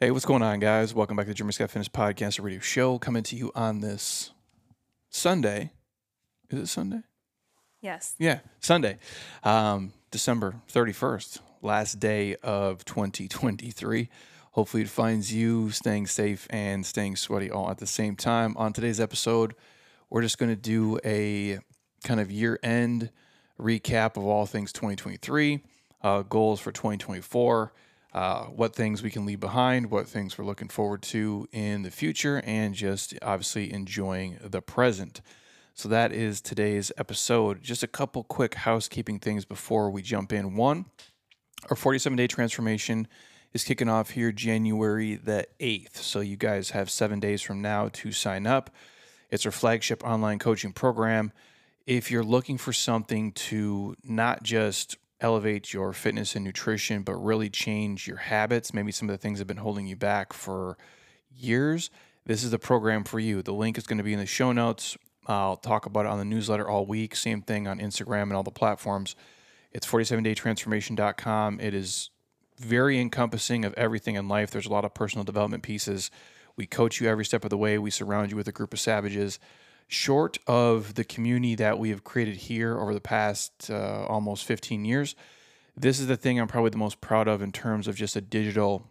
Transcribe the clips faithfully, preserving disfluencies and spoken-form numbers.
Hey, what's going on, guys? Welcome back to the Jeremy Scott Fitness Podcast, a radio show coming to you on this Sunday. Is it Sunday? Yes. Yeah, Sunday, um, December thirty-first, last day of twenty twenty-three. Hopefully, it finds you staying safe and staying sweaty all at the same time. On today's episode, we're just going to do a kind of year-end recap of all things twenty twenty-three, uh, goals for twenty twenty-four. Uh, what things we can leave behind, what things we're looking forward to in the future, and just obviously enjoying the present. So that is today's episode. Just a couple quick housekeeping things before we jump in. One, our forty-seven day transformation is kicking off here January the eighth. So you guys have seven days from now to sign up. It's our flagship online coaching program. If you're looking for something to not just elevate your fitness and nutrition, but really change your habits, maybe some of the things that have been holding you back for years, this is the program for you. The link is going to be in the show notes. I'll talk about it on the newsletter all week. Same thing on Instagram and all the platforms. It's forty-seven day transformation dot com. It is very encompassing of everything in life. There's a lot of personal development pieces. We coach you every step of the way. We surround you with a group of savages. Short of the community that we have created here over the past uh, almost fifteen years, this is the thing I'm probably the most proud of in terms of just a digital,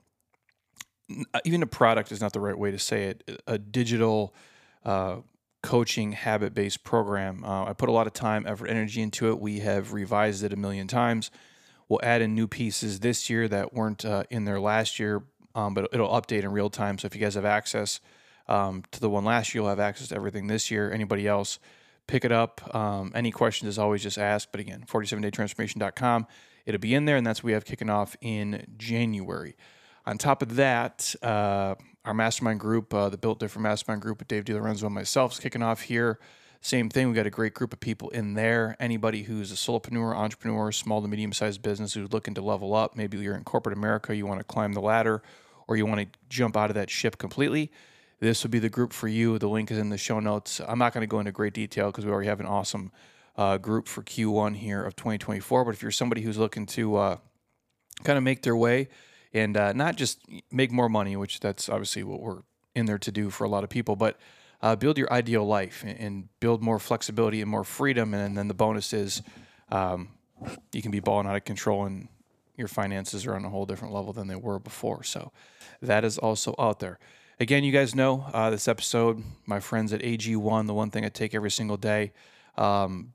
even a product is not the right way to say it, a digital uh, coaching habit-based program. Uh, I put a lot of time, effort, energy into it. We have revised it a million times. We'll add in new pieces this year that weren't uh, in there last year, um, but it'll update in real time. So if you guys have access Um, to the one last year, you'll have access to everything this year. Anybody else, pick it up. Um, any questions, as always, just ask. But again, forty-seven day transformation dot com. It'll be in there, and that's what we have kicking off in January. On top of that, uh, our mastermind group, uh, the Built Different Mastermind group with Dave DiLorenzo and myself, is kicking off here. Same thing. We got a great group of people in there. Anybody who's a solopreneur, entrepreneur, small to medium-sized business who's looking to level up. Maybe you're in corporate America, you want to climb the ladder, or you want to jump out of that ship completely. This would be the group for you. The link is in the show notes. I'm not going to go into great detail because we already have an awesome uh, group for Q one here of twenty twenty-four. But if you're somebody who's looking to uh, kind of make their way and uh, not just make more money, which that's obviously what we're in there to do for a lot of people, but uh, build your ideal life and, and build more flexibility and more freedom. And then the bonus is um, you can be balling out of control and your finances are on a whole different level than they were before. So that is also out there. Again, you guys know uh, this episode, my friends at A G one, the one thing I take every single day. Um,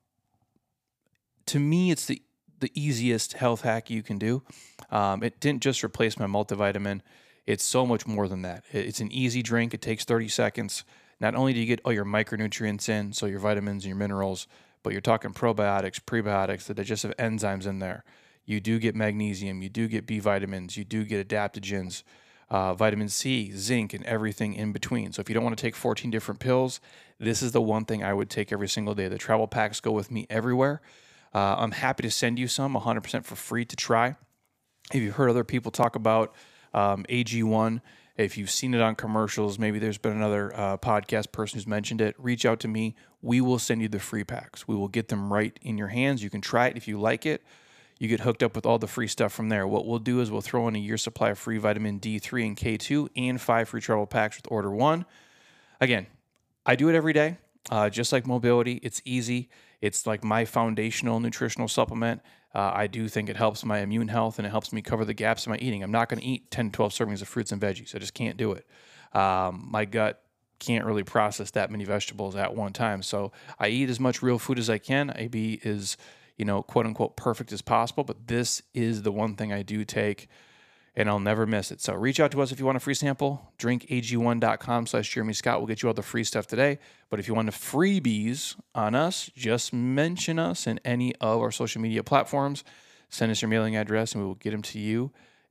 to me, it's the, the easiest health hack you can do. Um, it didn't just replace my multivitamin. It's so much more than that. It's an easy drink. It takes thirty seconds. Not only do you get all your micronutrients in, so your vitamins and your minerals, but you're talking probiotics, prebiotics, the digestive enzymes in there. You do get magnesium. You do get B vitamins. You do get adaptogens. Uh, vitamin C, zinc, and everything in between. So if you don't want to take fourteen different pills, this is the one thing I would take every single day. The travel packs go with me everywhere. Uh, I'm happy to send you some one hundred percent for free to try. If you've heard other people talk about um, A G one, if you've seen it on commercials, maybe there's been another uh, podcast person who's mentioned it, reach out to me. We will send you the free packs. We will get them right in your hands. You can try it if you like it. You get hooked up with all the free stuff from there. What we'll do is we'll throw in a year's supply of free vitamin D three and K two and five free travel packs with order one. Again, I do it every day, uh, just like mobility. It's easy. It's like my foundational nutritional supplement. Uh, I do think it helps my immune health and it helps me cover the gaps in my eating. I'm not going to eat ten, twelve servings of fruits and veggies. I just can't do it. Um, my gut can't really process that many vegetables at one time. So I eat as much real food as I can. A B is, you know, quote unquote perfect as possible, but this is the one thing I do take and I'll never miss it. So reach out to us if you want a free sample. drink A G one dot com slash Jeremy Scott will get you all the free stuff today. But if you want the freebies on us, just mention us in any of our social media platforms. Send us your mailing address and we will get them to you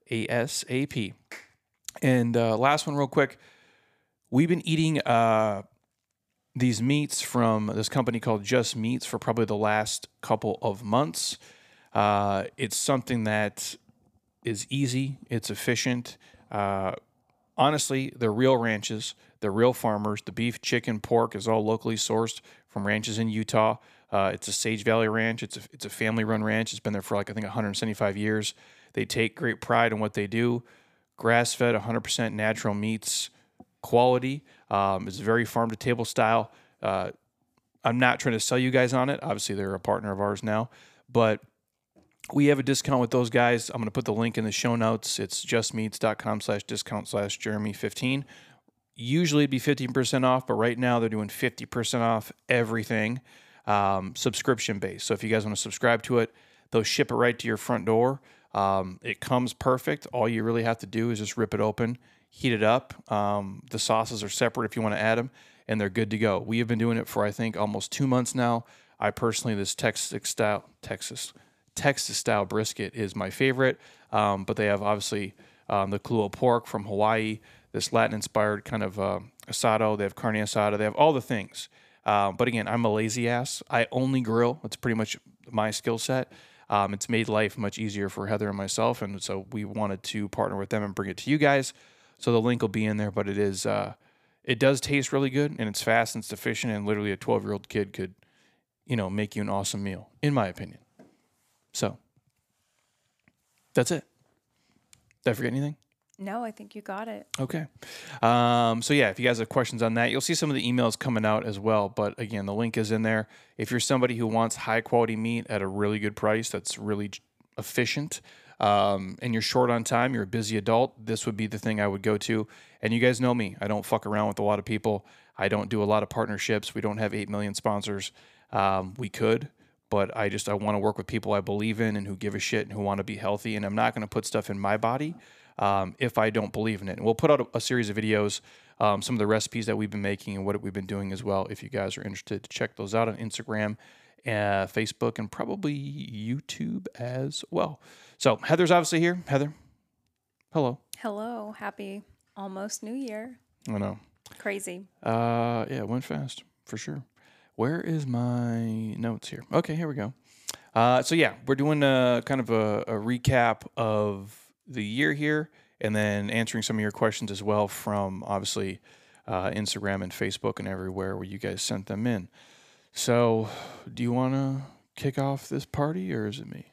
ASAP. And uh, last one real quick. We've been eating uh, these meats from this company called Just Meats for probably the last couple of months. Uh, it's something that is easy. It's efficient. Uh, honestly, they're real ranches. They're real farmers. The beef, chicken, pork is all locally sourced from ranches in Utah. Uh, it's a Sage Valley ranch. It's a, it's a family-run ranch. It's been there for like, I think, one hundred seventy-five years. They take great pride in what they do. grass-fed, one hundred percent natural meats quality. Um, it's very farm-to-table style. Uh, I'm not trying to sell you guys on it. Obviously, they're a partner of ours now, but we have a discount with those guys. I'm going to put the link in the show notes. It's justmeats.com slash discount slash Jeremy 15. Usually it'd be fifteen percent off, but right now they're doing fifty percent off everything, um, subscription based. So if you guys want to subscribe to it, they'll ship it right to your front door. Um, it comes perfect. All you really have to do is just rip it open, heat it up. Um, the sauces are separate if you want to add them, and they're good to go. We have been doing it for, I think, almost two months now. I personally, this Texas style, Texas, Texas style brisket is my favorite, um, but they have obviously um, the Kahlua pork from Hawaii, this Latin-inspired kind of uh, asado. They have carne asada. They have all the things. Um, but again, I'm a lazy ass. I only grill. That's pretty much my skill set. Um, it's made life much easier for Heather and myself, and so we wanted to partner with them and bring it to you guys. So the link will be in there, but it is uh, it does taste really good, and it's fast and it's efficient, and literally a twelve-year-old kid could, you know, make you an awesome meal, in my opinion. So that's it. Did I forget anything? No, I think you got it. Okay. Um, so yeah, if you guys have questions on that, you'll see some of the emails coming out as well. But again, the link is in there. If you're somebody who wants high quality meat at a really good price, that's really efficient, um, and you're short on time, you're a busy adult, this would be the thing I would go to. And you guys know me. I don't fuck around with a lot of people. I don't do a lot of partnerships. We don't have eight million sponsors. Um, we could. But I just, I want to work with people I believe in and who give a shit and who want to be healthy. And I'm not going to put stuff in my body um, if I don't believe in it. And we'll put out a, a series of videos, um, some of the recipes that we've been making and what we've been doing as well. If you guys are interested to check those out on Instagram, uh, Facebook, and probably YouTube as well. So Heather's obviously here. Heather, hello. Hello. Happy almost New Year. I know. Crazy. Uh, yeah, it went fast for sure. Where is my notes here? Okay, here we go. Uh, so yeah, we're doing a kind of a, a recap of the year here, and then answering some of your questions as well from obviously uh, Instagram and Facebook and everywhere where you guys sent them in. So, do you want to kick off this party, or is it me?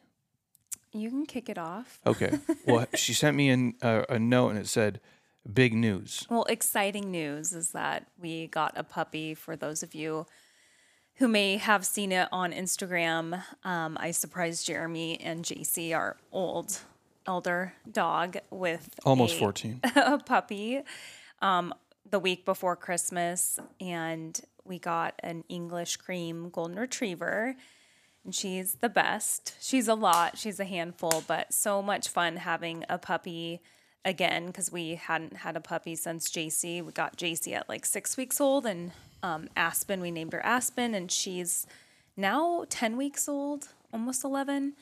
You can kick it off. Okay. Well, she sent me an, uh, a note, and it said, "Big news." Well, exciting news is that we got a puppy. For those of you who may have seen it on Instagram, um, I surprised Jeremy and J C, our old, elder dog, with almost a, fourteen, a puppy um, the week before Christmas. And we got an English cream golden retriever. And she's the best. She's a lot. She's a handful, but so much fun having a puppy again, because we hadn't had a puppy since J C. We got J C at like six weeks old, and um, Aspen, we named her Aspen, and she's now ten weeks old, almost eleven.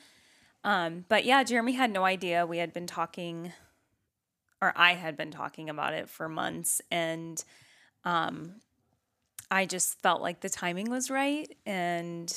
Um, but yeah, Jeremy had no idea. We had been talking, or I had been talking about it for months, and um, I just felt like the timing was right. And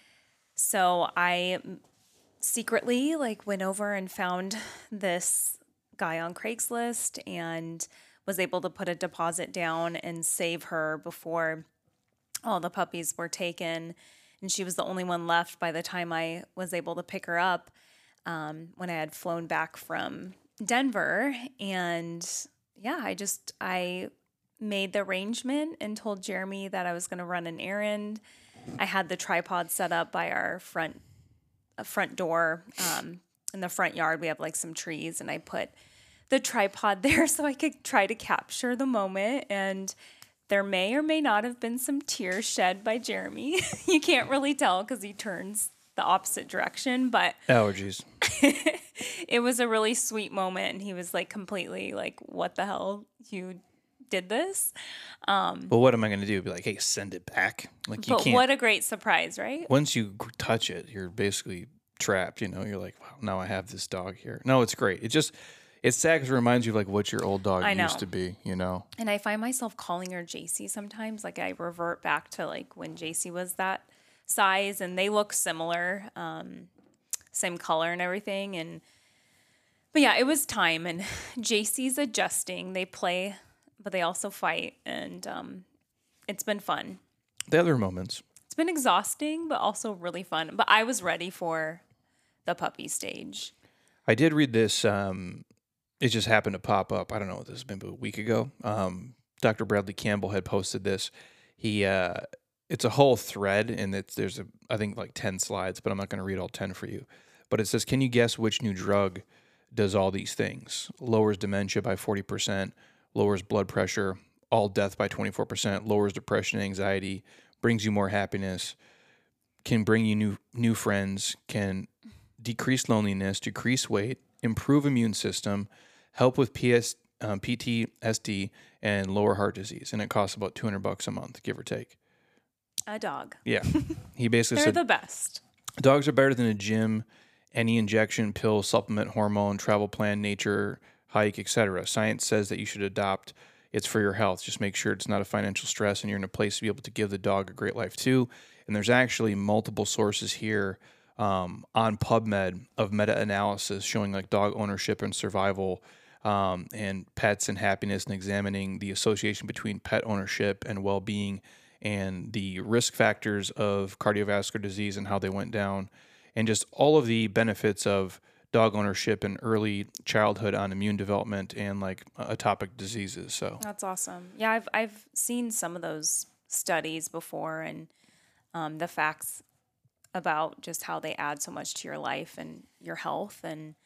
so I secretly like went over and found this guy on Craigslist and was able to put a deposit down and save her before all the puppies were taken. And she was the only one left by the time I was able to pick her up um, when I had flown back from Denver. And yeah, I just, I made the arrangement and told Jeremy that I was going to run an errand. I had the tripod set up by our front, uh, front door. Um, in the front yard, we have like some trees, and I put the tripod there so I could try to capture the moment. And there may or may not have been some tears shed by Jeremy. You can't really tell because he turns the opposite direction, but allergies. It was a really sweet moment, and he was like completely like, "What the hell, you did this?" Um, Well, what am I going to do? Be like, "Hey, send it back." Like you but can't. what a great surprise, right? Once you g- touch it, you're basically trapped. You know, you're like, "Wow, now I have this dog here." No, it's great. It just, it's sad because it reminds you of like what your old dog I know. used to be. You know. And I find myself calling her J C sometimes. Like I revert back to like when J C was that size, and they look similar, um, same color and everything. And but yeah, it was time, and J C's adjusting. They play, but they also fight, and um, it's been fun. The other moments. It's been exhausting, but also really fun. But I was ready for the puppy stage. I did read this um, it just happened to pop up. I don't know what this has been, but a week ago. Um, Doctor Bradley Campbell had posted this. He, uh, it's a whole thread, and it's there's a I think like ten slides, but I'm not going to read all ten for you. But it says, can you guess which new drug does all these things? Lowers dementia by forty percent, lowers blood pressure, all death by twenty-four percent, lowers depression and anxiety, brings you more happiness, can bring you new new friends, can decrease loneliness, decrease weight, improve immune system, help with P S, um, P T S D, and lower heart disease. And it costs about two hundred bucks a month, give or take. A dog. Yeah. He basically They're said the best. dogs are better than a gym, any injection, pill, supplement, hormone, travel plan, nature, hike, et cetera. Science says that you should adopt. It's for your health. Just make sure it's not a financial stress and you're in a place to be able to give the dog a great life too. And there's actually multiple sources here um, on PubMed of meta-analysis showing like dog ownership and survival um, and pets and happiness, and examining the association between pet ownership and well-being and the risk factors of cardiovascular disease and how they went down, and just all of the benefits of dog ownership in early childhood on immune development and like atopic diseases. So That's awesome. Yeah, I've I've seen some of those studies before, and um, the facts about just how they add so much to your life and your health. And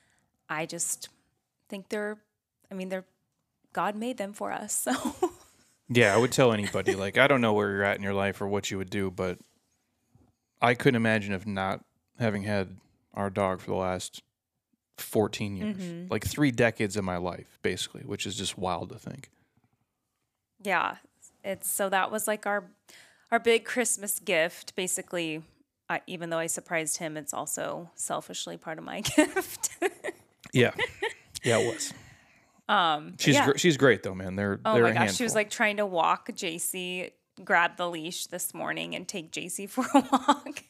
I just think they're, I mean, they're, God made them for us. So yeah, I would tell anybody, like, I don't know where you're at in your life or what you would do, but I couldn't imagine if not having had our dog for the last fourteen years, Mhm. like three decades of my life, basically, which is just wild to think. yeah, it's, so that was like our, our big Christmas gift. Basically, I, even though I surprised him, it's also selfishly part of my gift. Yeah. Yeah, it was. um, She's yeah. gr- she's great though, man. They're Oh they're my a gosh, handful. she was like trying to walk J C, grab the leash this morning and take J C for a walk.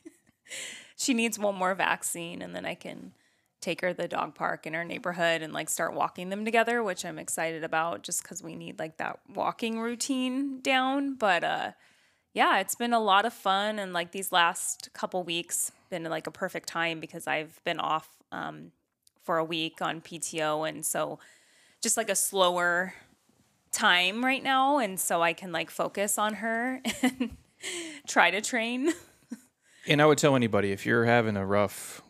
She needs one more vaccine, and then I can take her to the dog park in our neighborhood and like start walking them together, which I'm excited about just because we need like that walking routine down. But uh, yeah, it's been a lot of fun, and like these last couple weeks been like a perfect time because I've been off um, for a week on P T O, and so just like a slower time right now, and so I can like focus on her and try to train. And I would tell anybody, if you're having a rough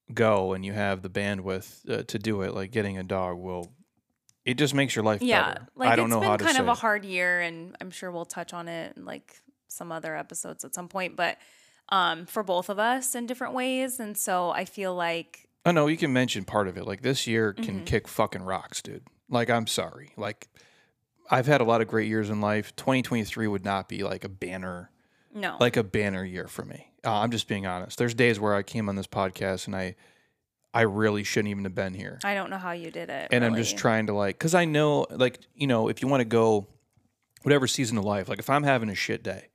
go and you have the bandwidth uh, to do it, like getting a dog will, it just makes your life Yeah, better. like I don't it's know been how to kind say of a it. hard year, and I'm sure we'll touch on it in like some other episodes at some point, but um, for both of us in different ways, and so I feel like I know you can mention part of it. Like this year can Mhm. kick fucking rocks, dude. Like I'm sorry. Like I've had a lot of great years in life. twenty twenty-three would not be like a banner, no, like a banner year for me. Uh, I'm just being honest. There's days where I came on this podcast and I, I really shouldn't even have been here. I don't know how you did it. And I'm really. just trying to like, cause I know like, you know, if you want to go whatever season of life, like if I'm having a shit day,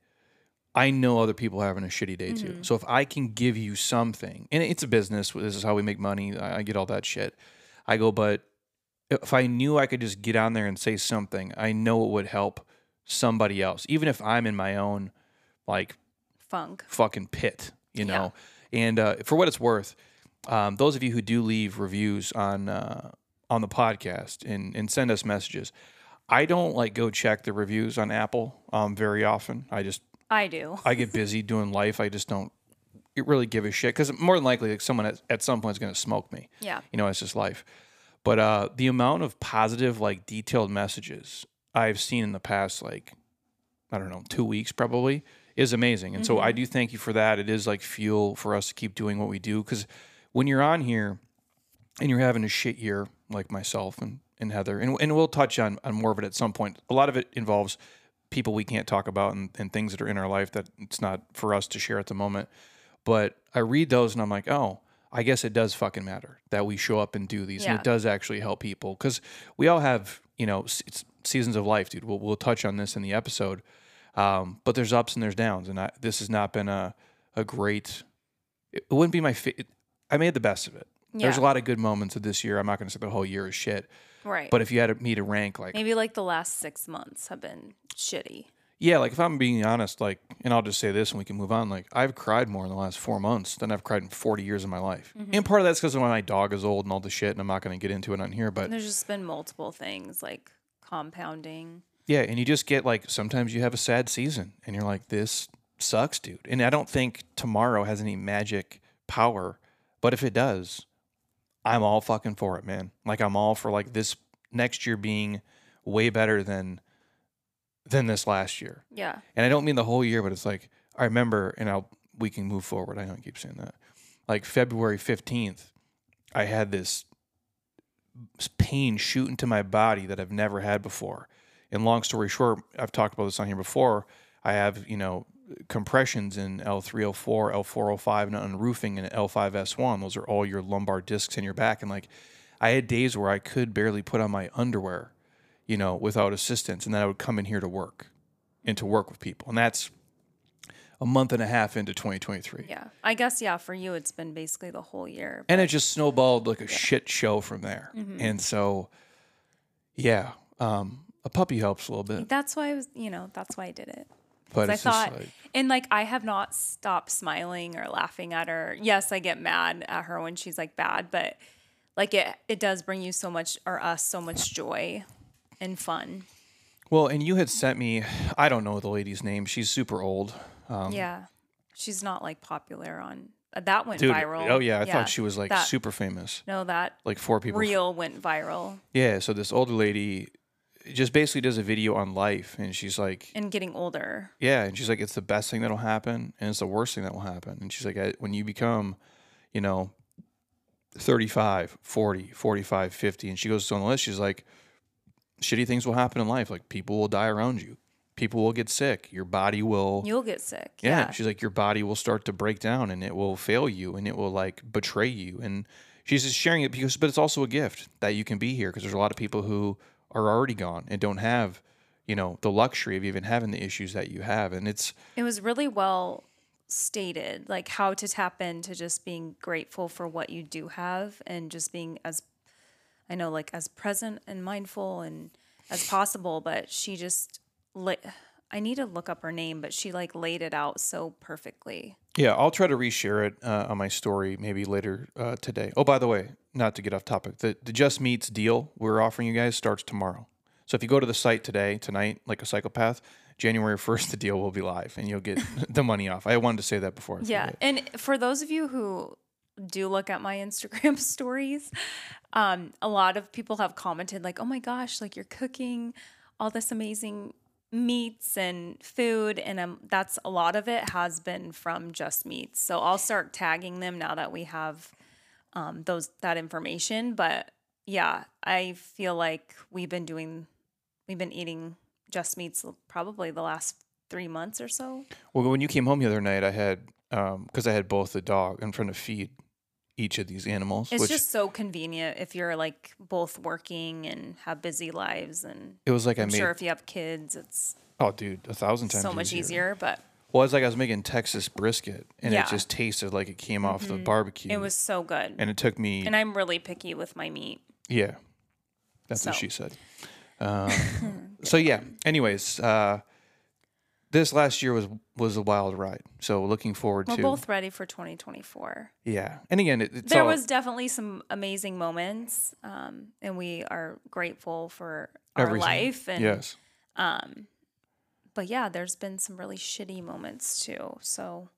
I know other people are having a shitty day too. Mhm. So if I can give you something, and it's a business, this is how we make money. I, I get all that shit. I go, but if I knew I could just get on there and say something, I know it would help somebody else, even if I'm in my own like Funk. fucking pit, you know? And uh, for what it's worth, um, those of you who do leave reviews on uh, on the podcast and, and send us messages, I don't like go check the reviews on Apple um, very often. I just, I do. I get busy doing life. I just don't really give a shit because more than likely like someone at, at some point is going to smoke me. Yeah. You know, it's just life. But uh, the amount of positive, like detailed messages I've seen in the past, like, I don't know, two weeks probably is amazing. And so I do thank you for that. It is like fuel for us to keep doing what we do. Because when you're on here and you're having a shit year, like myself and, and Heather, and, and we'll touch on, on more of it at some point. A lot of it involves people we can't talk about and, and things that are in our life that it's not for us to share at the moment. But I read those and I'm like, oh, I guess it does fucking matter that we show up and do these. And Yeah. it does actually help people because we all have, you know, s- it's seasons of life, dude. We'll, we'll touch on this in the episode. Um, but there's ups and there's downs. And I, this has not been a, a great, it wouldn't be my, fa- I made the best of it. There's a Yeah. lot of good moments of this year. I'm not going to say the whole year is shit. Right. But if you had me to rank, like, Maybe like the last six months have been shitty. Yeah, like if I'm being honest, like, and I'll just say this and we can move on. Like, I've cried more in the last four months than I've cried in forty years of my life. Mm-hmm. And part of that's because of when my dog is old and all the shit, and I'm not going to get into it on here. But There's just been multiple things like compounding. yeah, and you just get like, sometimes you have a sad season and you're like, this sucks, dude. And I don't think tomorrow has any magic power, but if it does, I'm all fucking for it, man. Like, I'm all for like this next year being way better than than this last year. Yeah. And I don't mean the whole year, but it's like, I remember, and I'll, we can move forward. I don't keep saying that. Like February fifteenth, I had this pain shoot into my body that I've never had before. And long story short, I've talked about this on here before. I have, you know, compressions in L three oh four, L four oh five, and unroofing in L five S one. Those are all your lumbar discs in your back. And like, I had days where I could barely put on my underwear, you know, without assistance. And then I would come in here to work and to work with people. And that's a month and a half into twenty twenty-three. Yeah. I guess, yeah, for you, it's been basically the whole year. And it just snowballed like a shit show from there. Mm-hmm. And so, yeah, um, a puppy helps a little bit. That's why I was, you know, that's why I did it. But I it's thought, just like, and like, I have not stopped smiling or laughing at her. Yes, I get mad at her when she's like bad, but like it, it does bring you so much, or us, so much joy and fun. well, and you had sent me, I don't know the lady's name. She's super old. Um, Yeah. She's not like popular on, uh, that went dude, viral. oh yeah, I thought she was like that, super famous. No, that Like four people. reel went viral. Yeah, so this older lady just basically does a video on life, and she's like, And getting older. yeah, and she's like, it's the best thing that'll happen, and it's the worst thing that will happen. And she's like, I- when you become, you know, thirty-five, forty, forty-five, fifty, and she goes on the list, she's like, shitty things will happen in life. Like, people will die around you. People will get sick. Your body will... You'll get sick. Yeah. Yeah. She's like, your body will start to break down, and it will fail you, and it will like betray you. And she's just sharing it because, but it's also a gift that you can be here, because there's a lot of people who are already gone and don't have, you know, the luxury of even having the issues that you have. And it's, It was really well stated, like how to tap into just being grateful for what you do have, and just being as, I know, like as present and mindful and as possible. But she just, la- I need to look up her name, but she like laid it out so perfectly. yeah, I'll try to reshare it uh, on my story maybe later uh, today. Oh, by the way, not to get off topic, the, the Just Meats deal we're offering you guys starts tomorrow. So if you go to the site today, tonight, like a psychopath, January first, the deal will be live and you'll get the money off. I wanted to say that before. I Yeah. forget. And for those of you who do look at my Instagram stories, um, a lot of people have commented like, oh my gosh, like you're cooking all this amazing meats and food. And um, that's a lot of it has been from Just Meats. So I'll start tagging them now that we have um, those that information. But yeah, I feel like we've been doing, we've been eating Just Meats probably the last three months or so. Well, when you came home the other night, I had, because I had both the dog and trying to feed each of these animals. It's which just so convenient if you're like both working and have busy lives, and it was like I I'm made, sure if you have kids, it's oh, dude, a thousand times so much easier. But Well, it's like I was making Texas brisket, and Yeah. it just tasted like it came off the barbecue. it was so good. and it took me, And I'm really picky with my meat. yeah, that's what So. she said. Um, so yeah. Anyways, uh, this last year was was a wild ride. So looking forward We're to both ready for twenty twenty-four. yeah. And again, it, it's There all, was definitely some amazing moments, um, and we are grateful for our everything. life. And yes. um, but yeah, there's been some really shitty moments too. So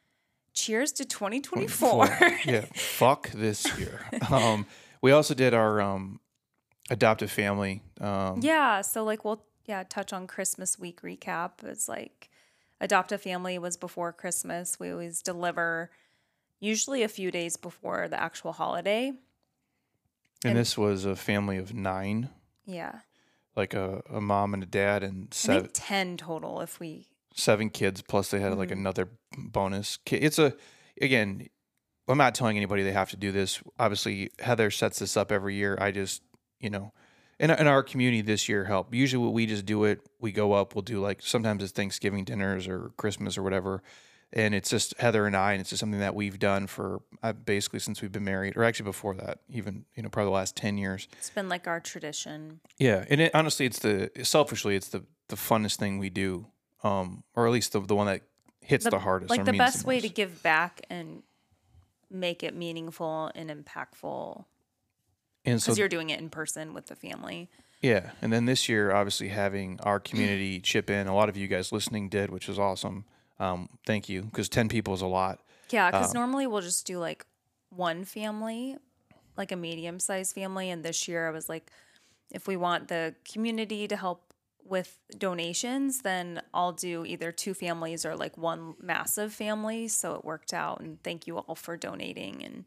cheers to twenty twenty-four. yeah. Fuck this year. Um, we also did our um, adoptive family. Um, Yeah, so like we'll yeah touch on Christmas week recap. It's like adoptive family was before Christmas. We always deliver usually a few days before the actual holiday. and, and- this was a family of nine, Yeah, like a, a mom and a dad and I seven. think ten total if we. seven kids plus they had like Mm-hmm. another bonus kid. It's a, again, I'm not telling anybody they have to do this. Obviously, Heather sets this up every year. I just, you know, in, in our community this year help. Usually we just do it. We go up, we'll do like, sometimes it's Thanksgiving dinners or Christmas or whatever. And it's just Heather and I, and it's just something that we've done for uh, basically since we've been married, or actually before that, even, you know, probably the last ten years. It's been like our tradition. Yeah. And it, honestly, it's the, selfishly, it's the, the funnest thing we do um, or at least the the one that hits the, The hardest like or the means best the way to most. give back and make it meaningful and impactful And because so, you're doing it in person with the family. yeah, and then this year, obviously having our community chip in, a lot of you guys listening did, which is awesome. Um, thank you, because ten people is a lot. Yeah, because normally we'll just do like one family, like a medium sized family. And this year I was like, if we want the community to help with donations, then I'll do either two families or like one massive family. So it worked out. And thank you all for donating. And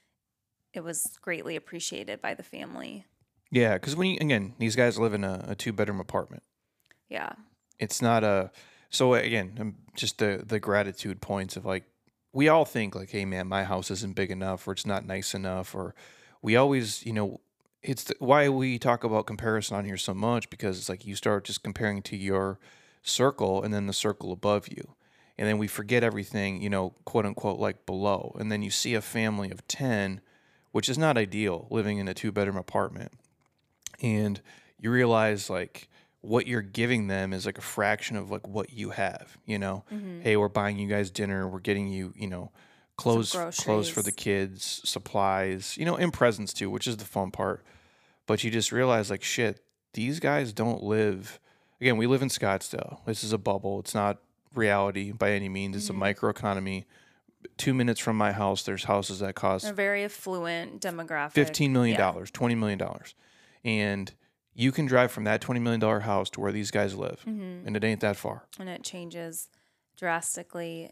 it was greatly appreciated by the family. Yeah, because when you, again, these guys live in a, a two bedroom apartment. Yeah. It's not a, so again, um, just the the gratitude points of like, we all think like, hey man, my house isn't big enough, or it's not nice enough, or we always, you know, it's the, why we talk about comparison on here so much, because it's like you start just comparing to your circle and then the circle above you. And then we forget everything, you know, quote unquote, like below. And then you see a family of ten, which is not ideal, living in a two bedroom apartment. And you realize like what you're giving them is like a fraction of like what you have, you know. Mm-hmm. Hey, we're buying you guys dinner, we're getting you, you know, clothes clothes for the groceries. kids, supplies, you know, and presents too, which is the fun part. But you just realize like shit, these guys don't live, again, we live in Scottsdale. This is a bubble. It's not reality by any means. It's a Mm-hmm. microeconomy. Two minutes from my house, there's houses that A cost very affluent demographic. fifteen million Yeah. dollars, twenty million dollars. And you can drive from that twenty million dollars house to where these guys live. Mm-hmm. And it ain't that far. And it changes drastically.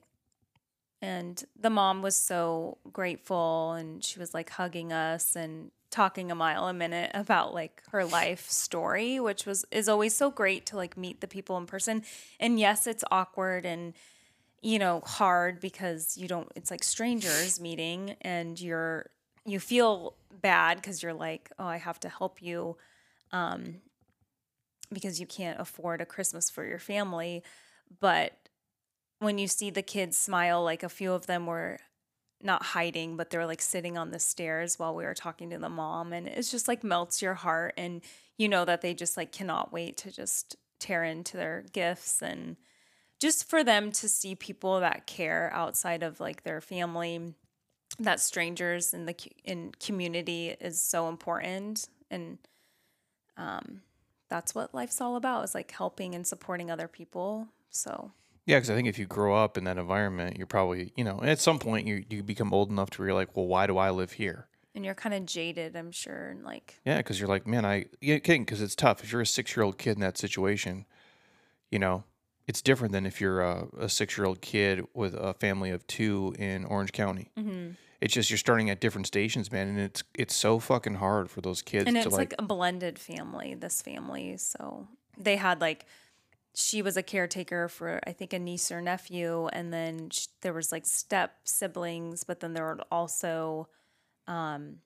And the mom was so grateful and she was like hugging us and talking a mile a minute about like her life story, which was is always so great to like meet the people in person. And yes, it's awkward and you know, hard because you don't it's like strangers meeting and you're you feel bad because you're like, oh, I have to help you um because you can't afford a Christmas for your family. But when you see the kids smile, like a few of them were not hiding, but they're like sitting on the stairs while we were talking to the mom. And it's just like melts your heart. And you know that they just like cannot wait to just tear into their gifts. And just for them to see people that care outside of like their family, that strangers in the cu- in community is so important. And um, that's what life's all about is like helping and supporting other people. So Yeah, because I think if you grow up in that environment, you're probably, you know, at some point you, you become old enough to where you're like, well, why do I live here? and you're kind of jaded, I'm sure, and like Yeah, because you're like, man, I, yeah, kidding, because it's tough. If you're a six year old kid in that situation, you know, it's different than if you're a, a six year old kid with a family of two in Orange County. mm-hmm. It's just you're starting at different stations, man, and it's it's so fucking hard for those kids And to it's like, like a blended family, this family. So they had like, she was a caretaker for, I think, a niece or nephew. And then sh- there was like step siblings, but then there were also, um,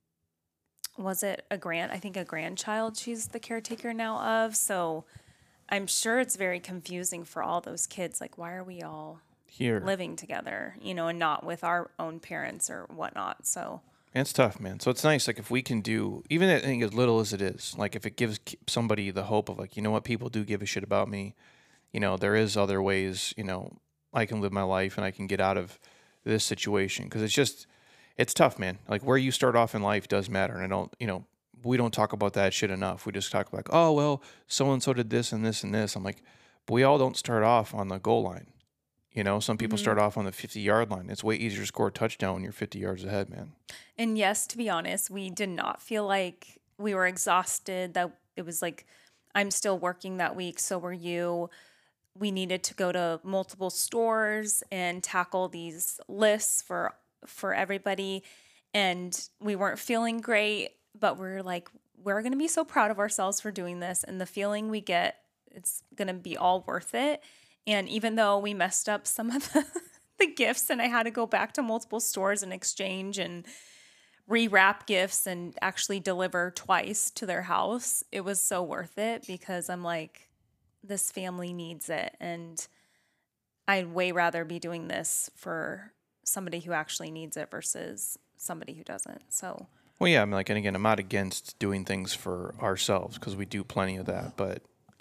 was it a grand, I think a grandchild she's the caretaker now of. So I'm sure it's very confusing for all those kids. Like, why are we all here. living together, you know, and not with our own parents or whatnot? So And it's tough, man. So it's nice, like if we can do even I think as little as it is, like if it gives ki- somebody the hope of like, you know what, people do give a shit about me. You know, there is other ways. You know, I can live my life and I can get out of this situation because it's just, it's tough, man. Like where you start off in life does matter, and I don't, you know, we don't talk about that shit enough. We just talk like, oh well, so and so did this and this and this. I'm like, but we all don't start off on the goal line. You know, some people mm-hmm. start off on the fifty yard line. It's way easier to score a touchdown when you're fifty yards ahead, man. And yes, to be honest, we did not feel like we were exhausted, that it was like, I'm still working that week, so were you. We needed to go to multiple stores and tackle these lists for for everybody. And we weren't feeling great, but we're like, we're going to be so proud of ourselves for doing this. And the feeling we get, it's going to be all worth it. And even though we messed up some of the, the gifts and I had to go back to multiple stores and exchange and rewrap gifts and actually deliver twice to their house, it was so worth it because I'm like, this family needs it. And I'd way rather be doing this for somebody who actually needs it versus somebody who doesn't. So, Well, yeah, I'm like, and again, I'm not against doing things for ourselves because we do plenty of that, but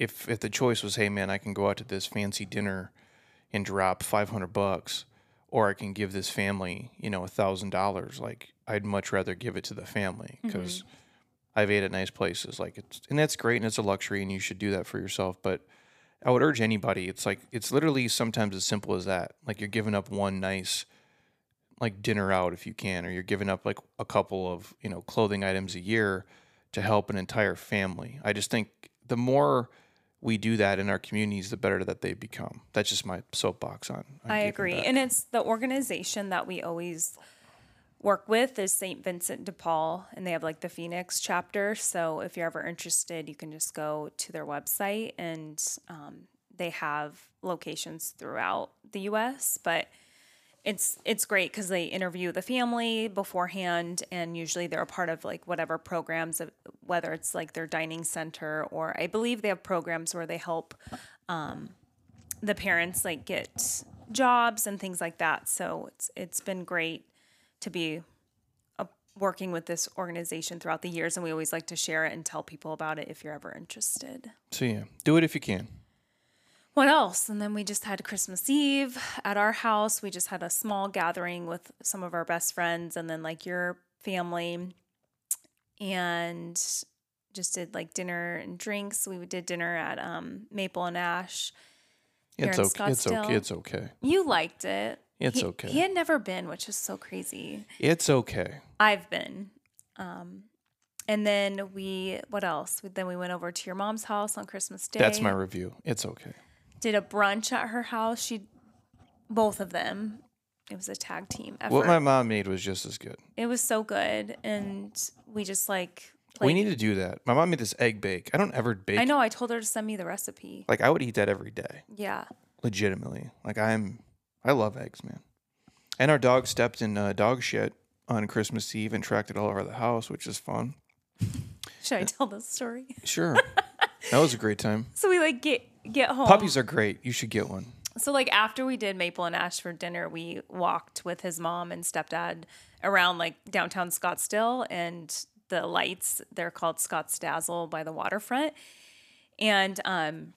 if if the choice was, hey man, I can go out to this fancy dinner and drop five hundred bucks, or I can give this family, you know, a thousand dollars. Like, I'd much rather give it to the family because Mm-hmm. I've ate at nice places. Like, it's, and that's great and it's a luxury and you should do that for yourself. But I would urge anybody, it's like, it's literally sometimes as simple as that. Like, you're giving up one nice, like, dinner out if you can, or you're giving up like a couple of, you know, clothing items a year to help an entire family. I just think the more we do that in our communities, the better that they become. That's just my soapbox on. on I giving agree. back. And it's the organization that we always work with is Saint Vincent de Paul, and they have like the Phoenix chapter. So if you're ever interested, you can just go to their website, and um, they have locations throughout the U S, but it's it's great because they interview the family beforehand, and usually they're a part of like whatever programs, of- whether it's like their dining center, or I believe they have programs where they help um, the parents like get jobs and things like that. So it's it's been great to be uh, working with this organization throughout the years, and we always like to share it and tell people about it if you're ever interested. So yeah, do it if you can. What else? And then we just had Christmas Eve at our house. We just had a small gathering with some of our best friends, and then like your family, and just did like dinner and drinks. We did dinner at um, Maple and Ash here It's in okay. It's Scottsdale. okay. It's okay. You liked it. It's He- okay. He had never been, which is so crazy. It's okay. I've been. Um, and then we, what else? Then we went over to your mom's house on Christmas Day. That's my review. It's okay. Did a brunch at her house. She, both of them. It was a tag team effort. What my mom made was just as good. It was so good, and we just like. We played- need to do that. My mom made this egg bake. I don't ever bake. I know. I told her to send me the recipe. Like, I would eat that every day, Yeah. legitimately. Like, I'm, I love eggs, man. And our dog stepped in uh, dog shit on Christmas Eve and tracked it all over the house, which is fun. Should I tell this story? Sure. That was a great time. So we like get get home. Puppies are great. You should get one. So like after we did Maple and Ash for dinner, we walked with his mom and stepdad around like downtown Scottsdale, and the lights, they're called Scottsdazzle by the waterfront. And um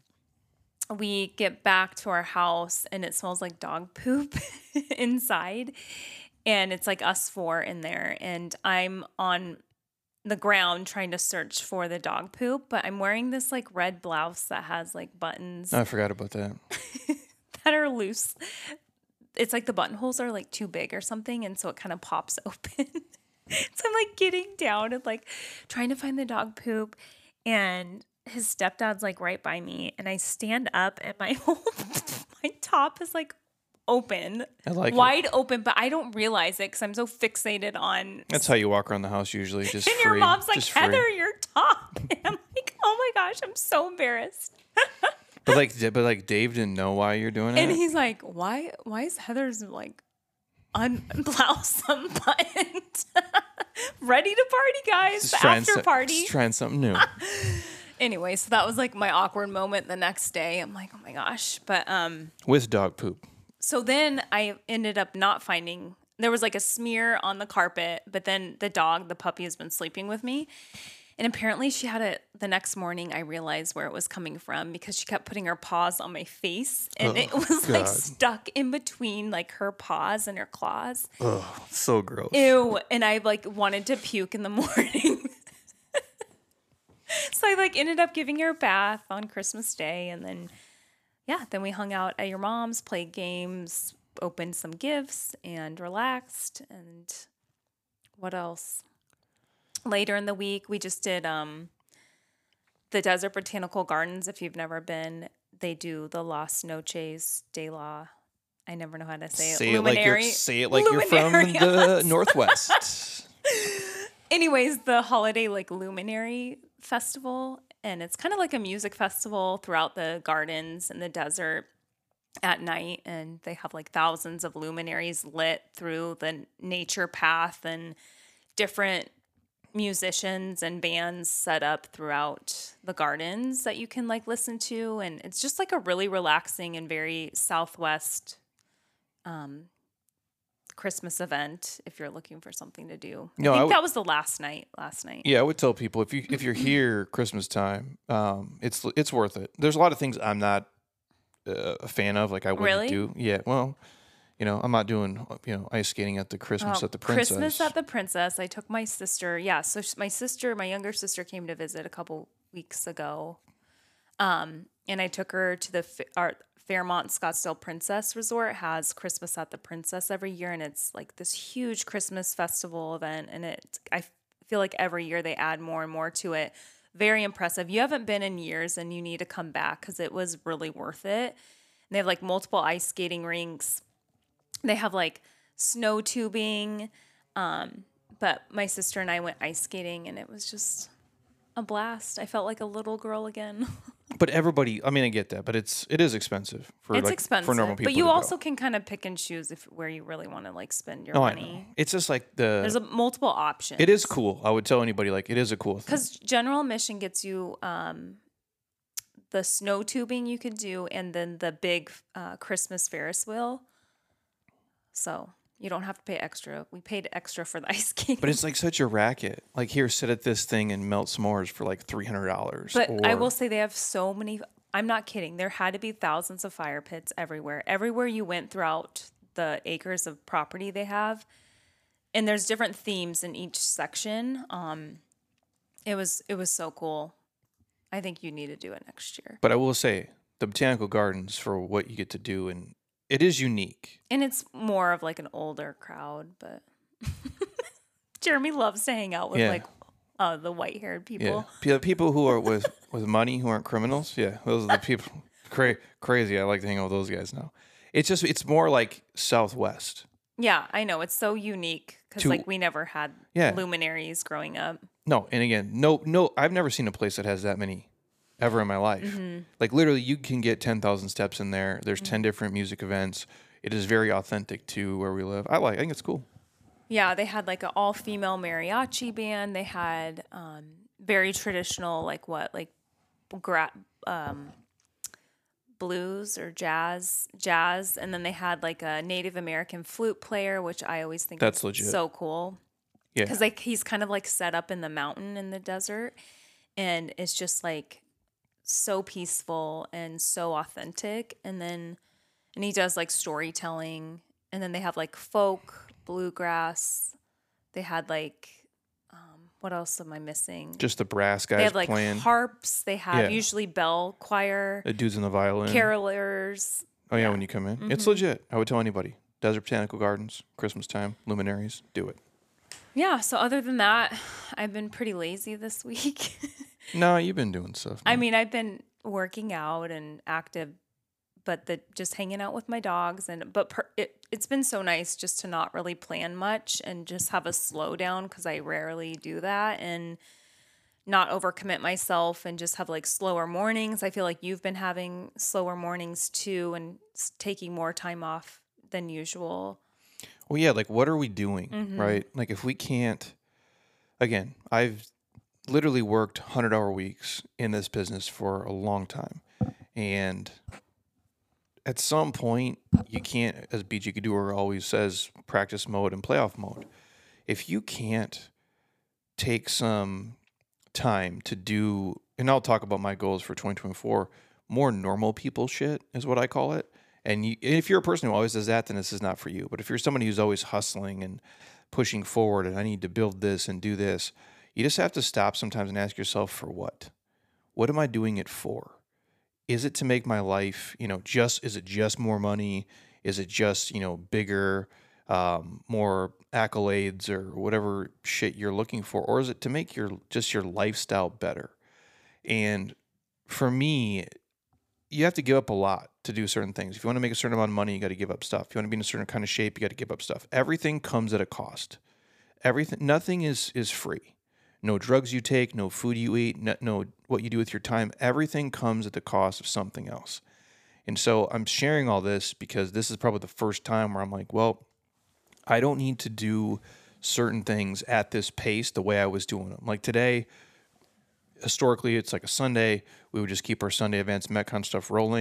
we get back to our house and it smells like dog poop inside. And it's like us four in there. And I'm on the ground trying to search for the dog poop, but I'm wearing this like red blouse that has like buttons I forgot about that. that are loose. It's like the buttonholes are like too big or something, and so it kind of pops open. So I'm like getting down and like trying to find the dog poop, and his stepdad's like right by me, and I stand up and my whole my top is like open, I like it. wide open, but I don't realize it because I'm so fixated on. That's how you walk around the house usually, just And free. your mom's like, just free. Heather, your top. And I'm like, oh my gosh, I'm so embarrassed. But like, but like, Dave didn't know why you're doing And it. he's like, why why is Heather's like un- blouse unbuttoned? Ready to party, guys. Just The trying after so- party. just trying something new. Anyway, so that was like my awkward moment the next day. I'm like, oh my gosh. But um With dog poop. so then I ended up not finding, there was like a smear on the carpet, but then the dog, the puppy, has been sleeping with me. And apparently she had it the next morning. I realized where it was coming from because she kept putting her paws on my face, and Oh, it was like God. stuck in between like her paws and her claws. Oh, so gross. Ew. And I like wanted to puke in the morning. So I like ended up giving her a bath on Christmas Day, and then yeah, then we hung out at your mom's, played games, opened some gifts, and relaxed. And what else? Later in the week, we just did um, the Desert Botanical Gardens. If you've never been, they do the Las Noches de la. I never know how to say it. Say it like you're, Luminary- say it like you're from Luminarias. the Northwest. Anyways, the holiday like luminary festival, and it's kind of like a music festival throughout the gardens and the desert at night, and they have like thousands of luminaries lit through the nature path, and different musicians and bands set up throughout the gardens that you can like listen to, and it's just like a really relaxing and very Southwest um Christmas event if you're looking for something to do. I No, I think would- that was the last night. Last night. Yeah, I would tell people if you if you're here Christmas time, um, it's it's worth it. There's a lot of things I'm not uh, a fan of, like I wouldn't Really? do. Yeah, well, you know, I'm not doing you know ice skating at the Christmas Oh, at the Princess. Christmas at the Princess. I took my sister. Yeah, so sh- my sister, my younger sister, came to visit a couple weeks ago, um, and I took her to the F- our Fairmont Scottsdale Princess Resort. Has Christmas at the Princess every year, and it's like this huge Christmas festival event. And it, I feel like every year they add more and more to it. Very impressive. You haven't been in years, and you need to come back because it was really worth it. And they have like multiple ice skating rinks. They have like snow tubing. Um, but my sister and I went ice skating and it was just a blast. I felt like a little girl again. But everybody, I mean, I get that, but it's it is expensive for It's like expensive. for normal people. But you to go. also can kind of pick and choose if where you really want to like spend your No, I know. money. It's just like the. There's a, multiple options. it is cool. I would tell anybody like it is a cool thing. Because general admission gets you um, the snow tubing you can do and then the big uh, Christmas Ferris wheel. So you don't have to pay extra. We paid extra for the ice skating. But it's like such a racket. Like here, sit at this thing and melt s'mores for like three hundred dollars. But I will say they have so many. I'm not kidding. There had to be thousands of fire pits everywhere. Everywhere you went throughout the acres of property they have, and there's different themes in each section. Um, it was it was so cool. I think you need to do it next year. But I will say the botanical gardens for what you get to do, and it is unique. And it's more of like an older crowd, but Jeremy loves to hang out with Yeah. like uh, the white haired people. Yeah, P- the people who are with with money who aren't criminals. Yeah, those are the people. Cra- crazy. I like to hang out with those guys now. It's just it's more like Southwest. Yeah, I know. It's so unique because To- like we never had Yeah. luminaries growing up. No, and again, no, no. I've never seen a place that has that many ever in my life. Mm-hmm. Like literally, you can get ten thousand steps in there. There's ten different music events. It is very authentic to where we live. I like. I think it's cool. Yeah, they had like an all female mariachi band. They had um, very traditional, like what, like gra- um, blues or jazz, jazz, and then they had like a Native American flute player, which I always think That's is legit. so cool. Yeah. Because like he's kind of like set up in the mountain in the desert, and it's just like so peaceful and so authentic. And then and he does like storytelling, and then they have like folk, bluegrass. They had like um, what else am I missing? Just the brass guys They have like playing. harps. They have Yeah. usually bell choir, The dudes in the violin. carolers. Oh yeah, when you come in, Mm-hmm. it's legit. I would tell anybody. Desert Botanical Gardens, Christmas time, luminaries, do it. Yeah. So other than that, I've been pretty lazy this week. No, you've been doing stuff. I man. mean, I've been working out and active, but the just hanging out with my dogs and but per, it it's been so nice just to not really plan much and just have a slow down because I rarely do that and not overcommit myself and just have like slower mornings. I feel like you've been having slower mornings too and s- taking more time off than usual. Well, yeah, like what are we doing, Mm-hmm. right? Like if we can't, again, I've literally worked hundred-hour weeks in this business for a long time, and at some point, you can't, as B G Kaddour always says, practice mode and playoff mode. If you can't take some time to do, and I'll talk about my goals for twenty twenty-four, more normal people shit is what I call it. And you, if you're a person who always does that, then this is not for you. But if you're somebody who's always hustling and pushing forward and I need to build this and do this, you just have to stop sometimes and ask yourself, for what? What am I doing it for? Is it to make my life, you know, just, is it just more money? Is it just, you know, bigger, um, more accolades or whatever shit you're looking for? Or is it to make your, just your lifestyle better? And for me, you have to give up a lot to do certain things. If you want to make a certain amount of money, you got to give up stuff. If you want to be in a certain kind of shape, you got to give up stuff. Everything comes at a cost. Everything, nothing is is free. No drugs you take, no food you eat, no, no what you do with your time. Everything comes at the cost of something else. And so I'm sharing all this because this is probably the first time where I'm like, well, I don't need to do certain things at this pace the way I was doing them. Like today, historically, it's like a Sunday. We would just keep our Sunday events, Metcon stuff rolling.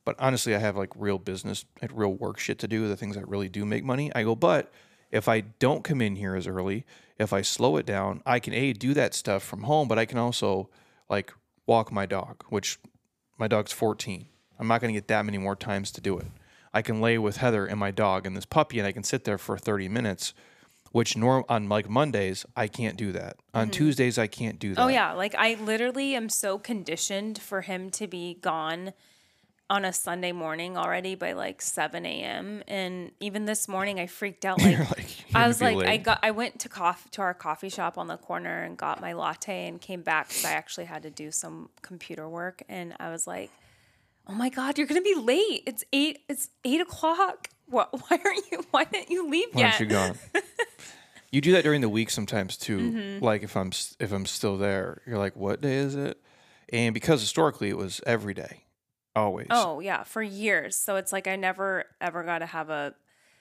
But honestly, I have like real business, like real work shit to do, the things that really do make money. I go, but if I don't come in here as early, if I slow it down, I can A, do that stuff from home, but I can also like walk my dog, which my dog's fourteen. I'm not going to get that many more times to do it. I can lay with Heather and my dog and this puppy, and I can sit there for thirty minutes, which norm on like Mondays, I can't do that. On Mm-hmm. Tuesdays, I can't do that. Oh yeah, like I literally am so conditioned for him to be gone on a Sunday morning already by like seven a.m. And even this morning, I freaked out. Like, like, I you're was gonna be like, I late. got, I went to coffee to our coffee shop on the corner and got my latte and came back because I actually had to do some computer work. And I was like, oh my God, you're gonna be late. It's eight. It's eight o'clock. What? Why aren't you? Why didn't you leave Why yet? aren't you gone? You do that during the week sometimes too. Mm-hmm. Like if I'm s- if I'm still there, you're like, what day is it? And because historically it was every day, always. Oh yeah, for years. So it's like I never ever got to have a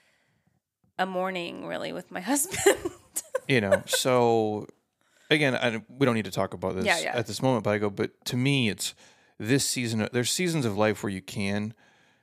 a morning really with my husband. You know, so again, I, we don't need to talk about this Yeah, yeah. at this moment, but I go, but to me, it's this season. There's seasons of life where you can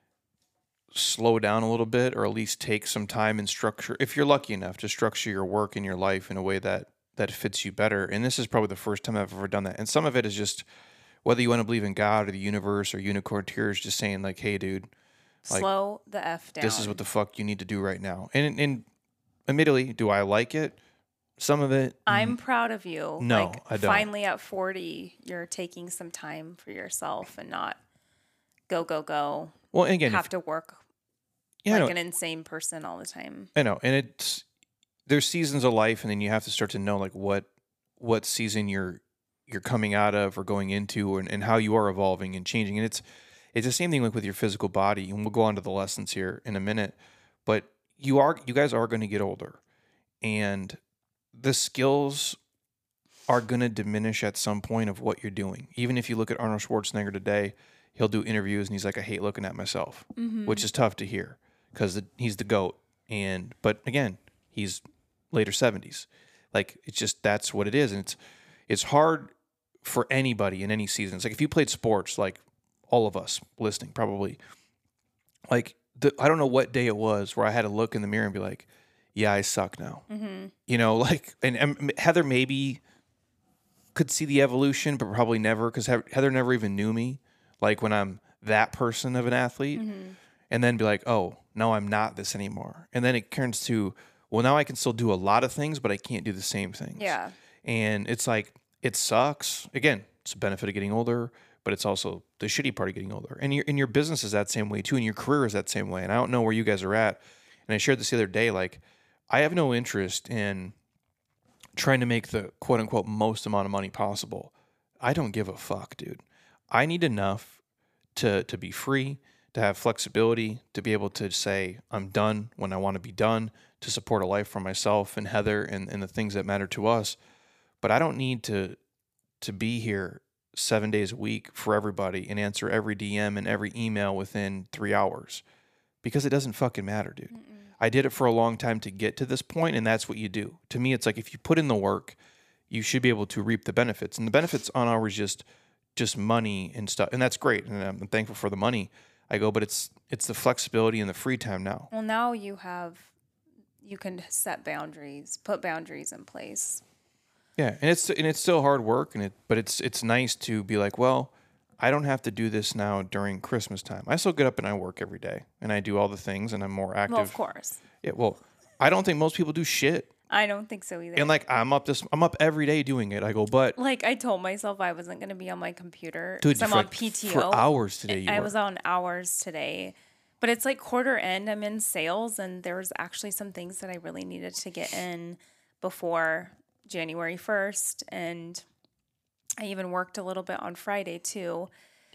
slow down a little bit, or at least take some time and structure, if you're lucky enough to structure your work and your life in a way that that fits you better. And this is probably the first time I've ever done that. And some of it is just whether you want to believe in God or the universe or unicorn tears, just saying like, hey, dude, like, Slow the F down. this is what the fuck you need to do right now. And and admittedly, do I like it? Some of it, I'm proud of you. No, like, I don't. Finally, at forty, you're taking some time for yourself and not go, go, go. well, and again, Have if, to work yeah, like no, an insane person all the time. I know, and it's there's seasons of life, and then you have to start to know like what what season you're you're coming out of or going into, and, and how you are evolving and changing. And it's it's the same thing like with your physical body, and we'll go on to the lessons here in a minute. But you are you guys are going to get older, and the skills are going to diminish at some point of what you're doing. Even if you look at Arnold Schwarzenegger today, he'll do interviews and he's like, I hate looking at myself, which is tough to hear because he's the GOAT. And, but again, he's later seventies. Like, it's just, that's what it is. And it's, it's hard for anybody in any season. It's like if you played sports, like all of us listening, probably, like, the, I don't know what day it was where I had to look in the mirror and be like, yeah, I suck now. Mm-hmm. You know, like, and, and Heather maybe could see the evolution, but probably never, because Heather never even knew me, like when I'm that person of an athlete, Mm-hmm. and then be like, oh, no, I'm not this anymore. And then it turns to, well, now I can still do a lot of things, but I can't do the same things. Yeah. And it's like, it sucks. Again, it's a benefit of getting older, but it's also the shitty part of getting older. And your, and your business is that same way too, and your career is that same way. And I don't know where you guys are at. And I shared this the other day, like, I have no interest in trying to make the quote unquote most amount of money possible. I don't give a fuck, dude. I need enough to to be free, to have flexibility, to be able to say I'm done when I want to be done, to support a life for myself and Heather and, and the things that matter to us. But I don't need to to be here seven days a week for everybody and answer every D M and every email within three hours because it doesn't fucking matter, dude. Mm-mm. I did it for a long time to get to this point, and that's what you do. To me, it's like if you put in the work, you should be able to reap the benefits. And the benefits aren't always just just money and stuff, and that's great. And I'm thankful for the money. I go, but it's it's the flexibility and the free time now. Well, now you have, you can set boundaries, put boundaries in place. Yeah, and it's and it's still hard work, and it but it's it's nice to be like, well, I don't have to do this now during Christmas time. I still get up and I work every day, and I do all the things, and I'm more active. Well, of course. Yeah, well, I don't think most people do shit. I don't think so either. And like I'm up this, I'm up every day doing it. I go, but like I told myself I wasn't going to be on my computer. dude, I'm for, on P T O for hours today. You I work. was on hours today, but it's like quarter end. I'm in sales, and there was actually some things that I really needed to get in before January first, and I even worked a little bit on Friday too.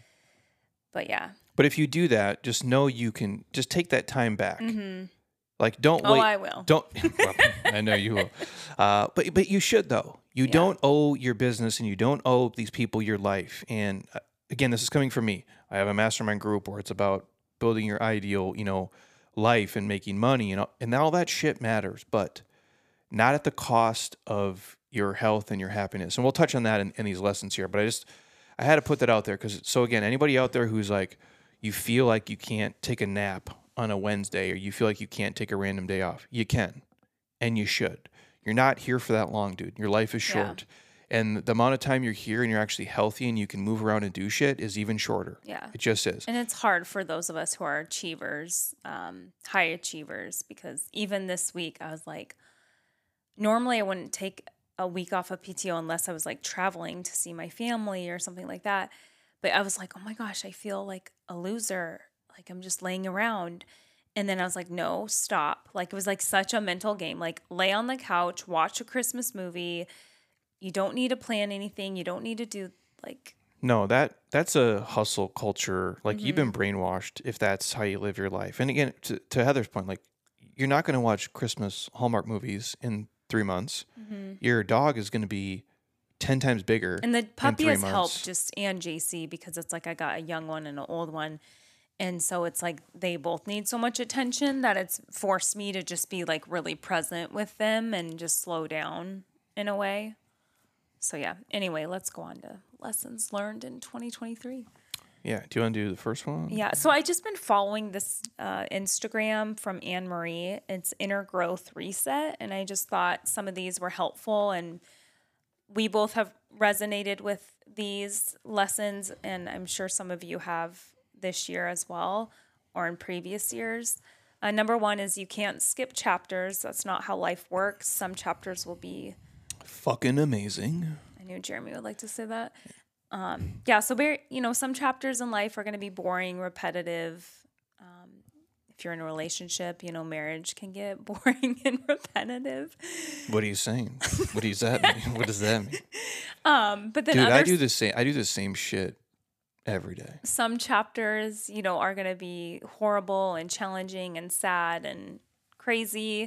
But yeah. But if you do that, just know you can just take that time back. Mm-hmm. Like, don't Oh, wait. I will. Don't. Well, I know you will. Uh, but but you should though. You Yeah. don't owe your business, and you don't owe these people your life. And uh, again, this is coming from me. I have a mastermind group where it's about building your ideal, you know, life and making money, and and all that shit matters, but not at the cost of your health and your happiness. And we'll touch on that in, in these lessons here. But I just I had to put that out there because so again, anybody out there who's like, you feel like you can't take a nap on a Wednesday, or you feel like you can't take a random day off. You can, and you should. You're not here for that long, dude. Your life is Yeah. short. And the amount of time you're here and you're actually healthy and you can move around and do shit is even shorter. Yeah. It just is. And it's hard for those of us who are achievers, um, high achievers, because even this week I was like, normally I wouldn't take a week off of P T O unless I was like traveling to see my family or something like that. But I was like, oh my gosh, I feel like a loser. Like I'm just laying around. And then I was like, no, stop. Like it was like such a mental game. Like lay on the couch, watch a Christmas movie. You don't need to plan anything. You don't need to do like. No, that that's a hustle culture. Like mm-hmm. You've been brainwashed if that's how you live your life. And again, to, to Heather's point, like you're not going to watch Christmas Hallmark movies in three months. Mm-hmm. Your dog is going to be ten times bigger. And the puppy has months. helped just and J C because it's like I got a young one and an old one. And so it's like they both need so much attention that it's forced me to just be like really present with them and just slow down in a way. So yeah, anyway, let's go on to lessons learned in twenty twenty-three. Yeah, do you want to do the first one? Yeah, so I just been following this uh, Instagram from Anne Marie. It's Inner Growth Reset, and I just thought some of these were helpful, and we both have resonated with these lessons, and I'm sure some of you have this year as well, or in previous years. Uh, number one is you can't skip chapters. That's not how life works. Some chapters will be fucking amazing. I knew Jeremy would like to say that. Um, yeah, so we're, you know, some chapters in life are going to be boring, repetitive. Um, if you're in a relationship, you know, marriage can get boring and repetitive. What are you saying? What does that mean? What does that mean? Um, but then Dude, others, I do the same. I do the same shit every day. Some chapters, you know, are going to be horrible and challenging and sad and crazy.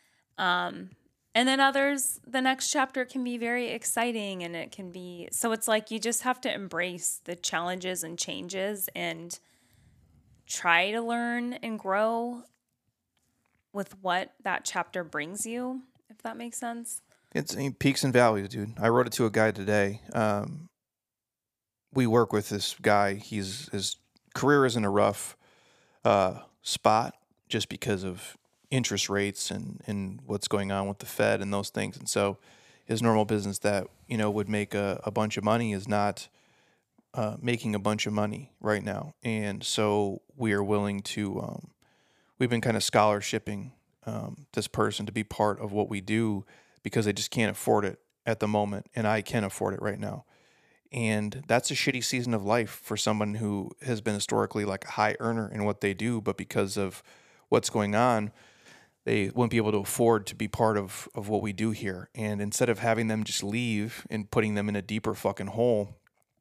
Um, And then others, the next chapter can be very exciting and it can be, so it's like you just have to embrace the challenges and changes and try to learn and grow with what that chapter brings you, if that makes sense. It's I mean, peaks and valleys, dude. I wrote it to a guy today. Um, we work with this guy. He's his career is in a rough uh, spot just because of interest rates and, and what's going on with the Fed and those things. And so his normal business that, you know, would make a, a bunch of money is not uh, making a bunch of money right now. And so we are willing to, um, we've been kind of scholarshiping um, this person to be part of what we do because they just can't afford it at the moment. And I can afford it right now. And that's a shitty season of life for someone who has been historically like a high earner in what they do. But because of what's going on, they wouldn't be able to afford to be part of, of what we do here. And instead of having them just leave and putting them in a deeper fucking hole,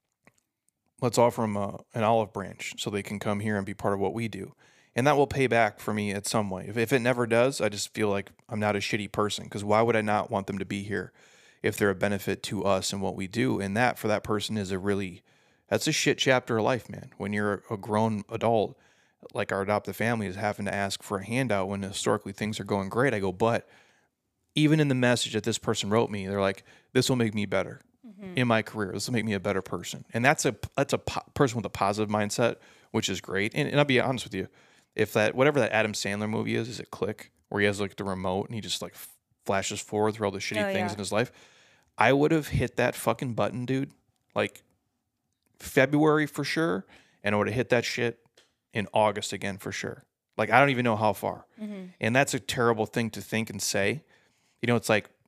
let's offer them a, an olive branch so they can come here and be part of what we do. And that will pay back for me at some way. If, if it never does, I just feel like I'm not a shitty person because why would I not want them to be here if they're a benefit to us and what we do? And that for that person is a really, that's a shit chapter of life, man. When you're a grown adult, like our adoptive family is having to ask for a handout when historically things are going great. I go, but even in the message that this person wrote me, they're like, this will make me better mm-hmm. in my career. This will make me a better person. And that's a, that's a po- person with a positive mindset, which is great. And, and I'll be honest with you, if that, whatever that Adam Sandler movie is, is it Click, where he has like the remote and he just like f- flashes forward through all the shitty oh, things yeah. in his life. I would have hit that fucking button, dude, like February for sure. And I would have hit that shit in August again for sure. Like, I don't even know how far. Mm-hmm. And that's a terrible thing to think and say. You know, it's like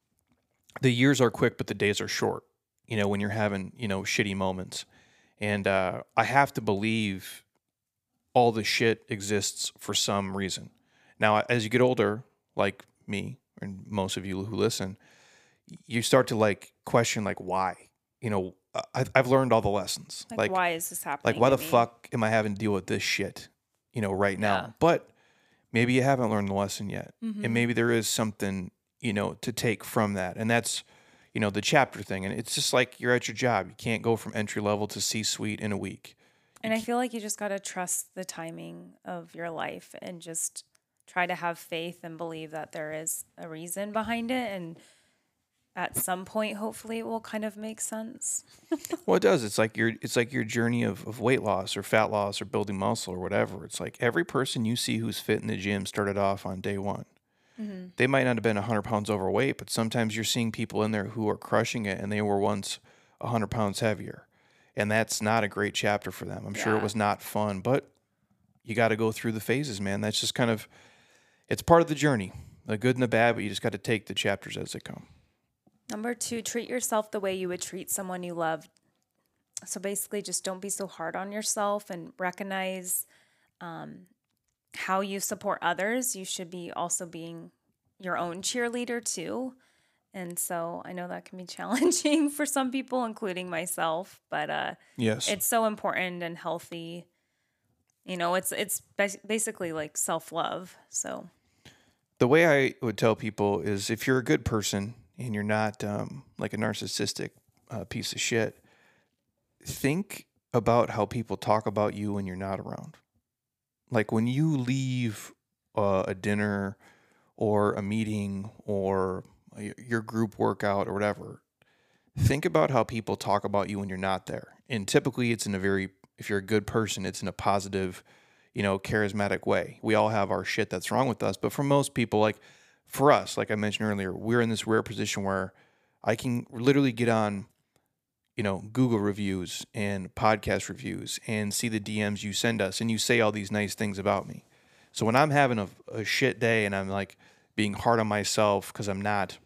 the years are quick, but the days are short, you know, when you're having, you know, shitty moments. And uh, I have to believe all the shit exists for some reason. Now, as you get older, like me and most of you who listen, you start to like question, like, why? You know, I've, I've learned all the lessons. Like, like, why is this happening? Like, why the me? fuck am I having to deal with this shit, you know, right now? Yeah. But maybe you haven't learned the lesson yet. Mm-hmm. And maybe there is something, you know, to take from that. And that's, you know, the chapter thing. And it's just like you're at your job. You can't go from entry level to C-suite in a week. And I feel like you just got to trust the timing of your life and just try to have faith and believe that there is a reason behind it. And at some point, hopefully, it will kind of make sense. Well, it does. It's like your it's like your journey of, of weight loss or fat loss or building muscle or whatever. It's like every person you see who's fit in the gym started off on day one. Mm-hmm. They might not have been one hundred pounds overweight, but sometimes you're seeing people in there who are crushing it and they were once one hundred pounds heavier. And that's not a great chapter for them. I'm sure it Yeah. was not fun, but you got to go through the phases, man. That's just kind of, it's part of the journey, the good and the bad, but you just got to take the chapters as they come. Number two, treat yourself the way you would treat someone you love. So basically, just don't be so hard on yourself and recognize um, how you support others. You should be also being your own cheerleader too. And so I know that can be challenging for some people, including myself, but uh, Yes. it's so important and healthy. You know, it's it's bas- basically like self-love. So The way I would tell people is if you're a good person and you're not um, like a narcissistic uh, piece of shit, think about how people talk about you when you're not around. Like when you leave uh, a dinner or a meeting or y- your group workout or whatever, think about how people talk about you when you're not there. And typically it's in a very, if you're a good person, it's in a positive, you know, charismatic way. We all have our shit that's wrong with us. But for most people, like for us, like I mentioned earlier, we're in this rare position where I can literally get on, you know, Google reviews and podcast reviews and see the D Ms you send us and you say all these nice things about me. So when I'm having a, a shit day and I'm like being hard on myself because I'm not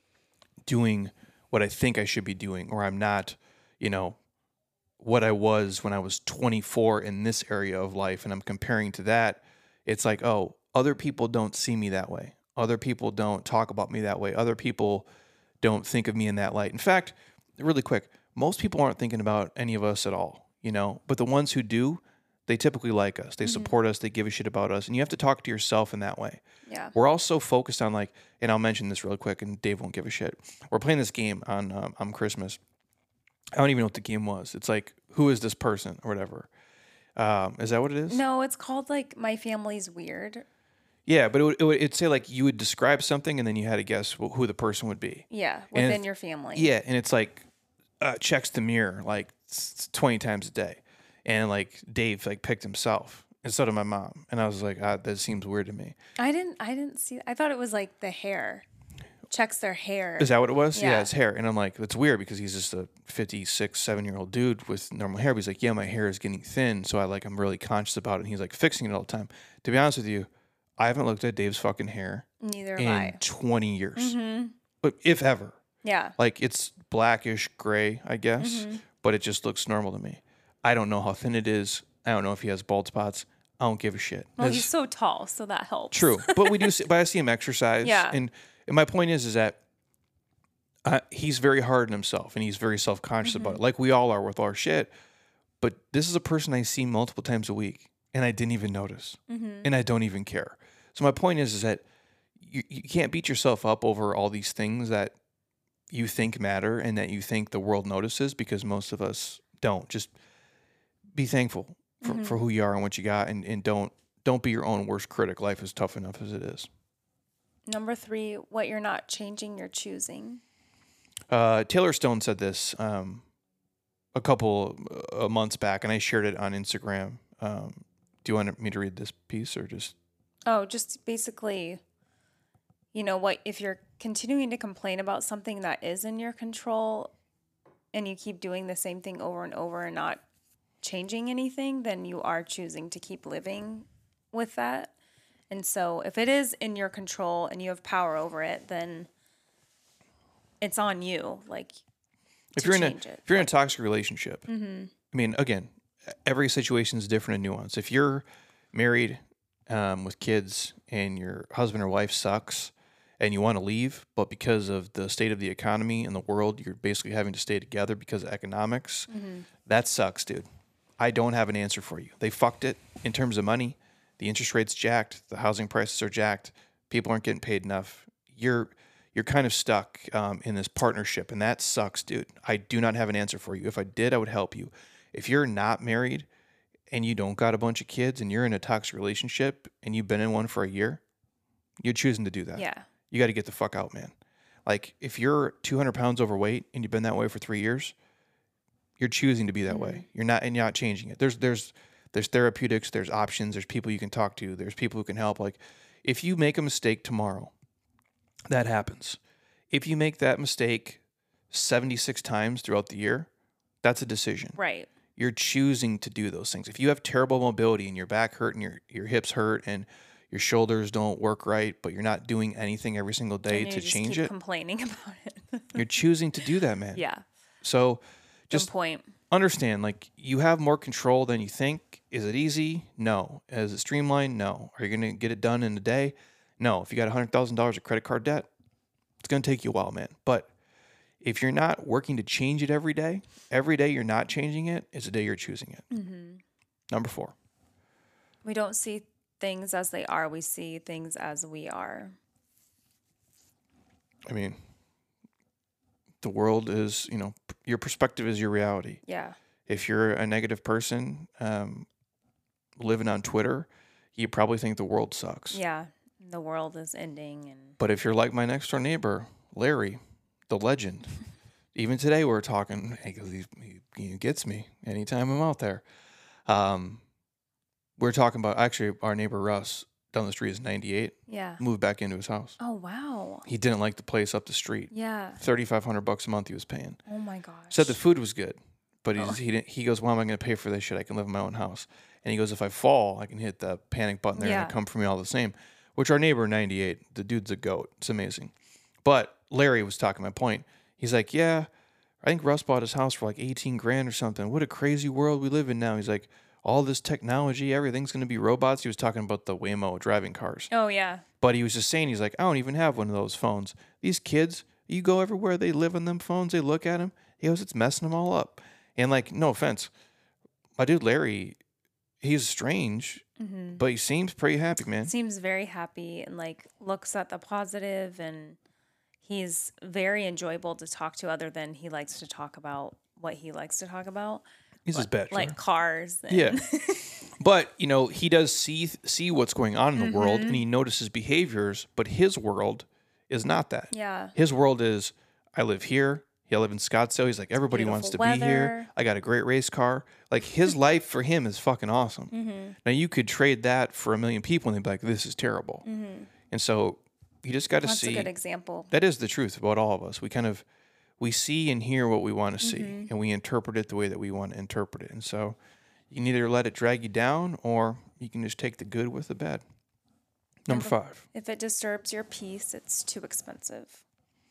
doing what I think I should be doing, or I'm not, you know, what I was when I was twenty-four in this area of life, and I'm comparing to that, it's like, oh, other people don't see me that way. Other people don't talk about me that way. Other people don't think of me in that light. In fact, really quick, most people aren't thinking about any of us at all, you know, but the ones who do, they typically like us. They support us. They give a shit about us. And you have to talk to yourself in that way. yeah. We're also focused on like, and I'll mention this really quick, and Dave won't give a shit. We're playing this game on um, on Christmas. I don't even know what the game was. It's like, who is this person or whatever. Um, is that what it is? No, it's called like My Family's Weird. Yeah, but it would, it would it'd say like you would describe something and then you had to guess wh- who the person would be. Yeah, And within it- your family. Yeah, and it's like uh, checks the mirror like s- twenty times a day, and like Dave like picked himself instead of my mom, and I was like, ah, that seems weird to me. I didn't I didn't see I thought it was like the hair. Checks their hair. Is that what it was? Yeah, Yeah. it's hair. And I'm like, that's weird because he's just a fifty-six, seven year old dude with normal hair. But he's like, yeah, my hair is getting thin. So I like, I'm really conscious about it. And he's like fixing it all the time. To be honest with you, I haven't looked at Dave's fucking hair Neither have in I. twenty years, Mm-hmm. but if ever. Yeah. Like it's blackish gray, I guess, Mm-hmm. but it just looks normal to me. I don't know how thin it is. I don't know if he has bald spots. I don't give a shit. Well, That's he's so tall, so that helps. true. But we do, see, but I see him exercise. Yeah. And, and my point is, is that uh, he's very hard on himself and he's very self-conscious Mm-hmm. about it, like we all are with our shit. But this is a person I see multiple times a week and I didn't even notice Mm-hmm. and I don't even care. So my point is, is that you, you can't beat yourself up over all these things that you think matter and that you think the world notices, because most of us don't. Just be thankful for, Mm-hmm. for who you are and what you got, and, and don't don't be your own worst critic. Life is tough enough as it is. Number three, what you're not changing, you're choosing. Uh, Taylor Stone said this um, a couple uh, months back, and I shared it on Instagram. Um, do you want me to read this piece or just? Oh, just basically, you know what, if you're continuing to complain about something that is in your control and you keep doing the same thing over and over and not changing anything, then you are choosing to keep living with that. And so if it is in your control and you have power over it, then it's on you. Like, If to you're in a change it. if you're in a toxic relationship, Mm-hmm. I mean, again, every situation is different in nuance. If you're married um, with kids and your husband or wife sucks and you want to leave, but because of the state of the economy and the world, you're basically having to stay together because of economics, Mm-hmm. that sucks, dude. I don't have an answer for you. They fucked it in terms of money. The interest rate's jacked. The housing prices are jacked. People aren't getting paid enough. You're you're kind of stuck um, in this partnership, and that sucks, dude. I do not have an answer for you. If I did, I would help you. If you're not married and you don't got a bunch of kids and you're in a toxic relationship and you've been in one for a year, you're choosing to do that. Yeah. You got to get the fuck out, man. Like if you're two hundred pounds overweight and you've been that way for three years, you're choosing to be that mm-hmm. way. You're not, and you're not changing it. There's, there's, there's therapeutics, there's options, there's people you can talk to, there's people who can help. Like if you make a mistake tomorrow, that happens. If you make that mistake seventy-six times throughout the year, that's a decision. Right. You're choosing to do those things. If you have terrible mobility and your back hurt and your, your hips hurt and your shoulders don't work right, but you're not doing anything every single day to just change keep it, complaining about it. you're choosing to do that, man. Yeah. So just Good point. Understand, like you have more control than you think. Is it easy? No. Is it streamlined? No. Are you going to get it done in a day? No. If you got one hundred thousand dollars of credit card debt, it's going to take you a while, man. But if you're not working to change it every day, every day you're not changing it is a day you're choosing it. Mm-hmm. Number four. We don't see things as they are. We see things as we are. I mean, the world is, you know, your perspective is your reality. Yeah. If you're a negative person um, living on Twitter, you probably think the world sucks. Yeah. The world is ending. And But if you're like my next door neighbor, Larry, the legend, even today we're talking, he, he, he gets me anytime I'm out there. Um, we're talking about, actually, our neighbor Russ down the street is ninety-eight. Yeah. Moved back into his house. Oh, wow. He didn't like the place up the street. Yeah. thirty-five hundred bucks a month he was paying. Oh my gosh. Said the food was good, but he, oh. just, he didn't. He goes, "Why am I going to pay for this shit? I can live in my own house." And he goes, "If I fall, I can hit the panic button there yeah. and it'll come for me all the same." Which our neighbor, ninety-eight, the dude's a goat. It's amazing. But Larry was talking my point. He's like, "Yeah, I think Russ bought his house for like eighteen grand or something. What a crazy world we live in now." He's like, all this technology, everything's going to be robots. He was talking about the Waymo driving cars. Oh, yeah. But he was just saying, he's like, I don't even have one of those phones. These kids, you go everywhere, they live on them phones, they look at them. He goes, it's messing them all up. And like, no offense, my dude Larry, he's strange, mm-hmm. but he seems pretty happy, man. Seems very happy and like looks at the positive, and he's very enjoyable to talk to, other than he likes to talk about what he likes to talk about. He's his bachelor. Like cars. And yeah. But, you know, he does see see what's going on in the mm-hmm. world, and he notices behaviors, but his world is not that. Yeah. His world is, I live here. I live in Scottsdale. He's like, everybody Beautiful wants to weather. be here. I got a great race car. Like, his life for him is fucking awesome. Mm-hmm. Now, you could trade that for a million people, and they'd be like, this is terrible. Mm-hmm. And so you just got to see. That's a good example. That is the truth about all of us. We kind of, we see and hear what we want to see, mm-hmm. and we interpret it the way that we want to interpret it. And so you can either let it drag you down, or you can just take the good with the bad. Number five. If it disturbs your peace, it's too expensive.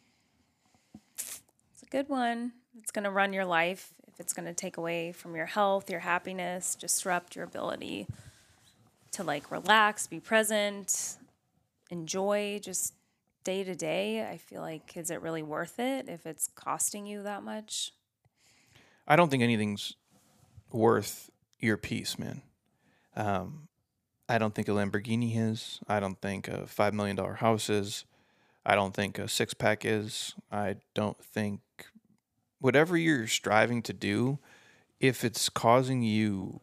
It's a good one. It's going to run your life. If it's going to take away from your health, your happiness, disrupt your ability to like relax, be present, enjoy just day to day, I feel like, is it really worth it if it's costing you that much? I don't think anything's worth your peace, man. Um, I don't think a Lamborghini is. I don't think a five million dollars house is. I don't think a six-pack is. I don't think whatever you're striving to do, if it's causing you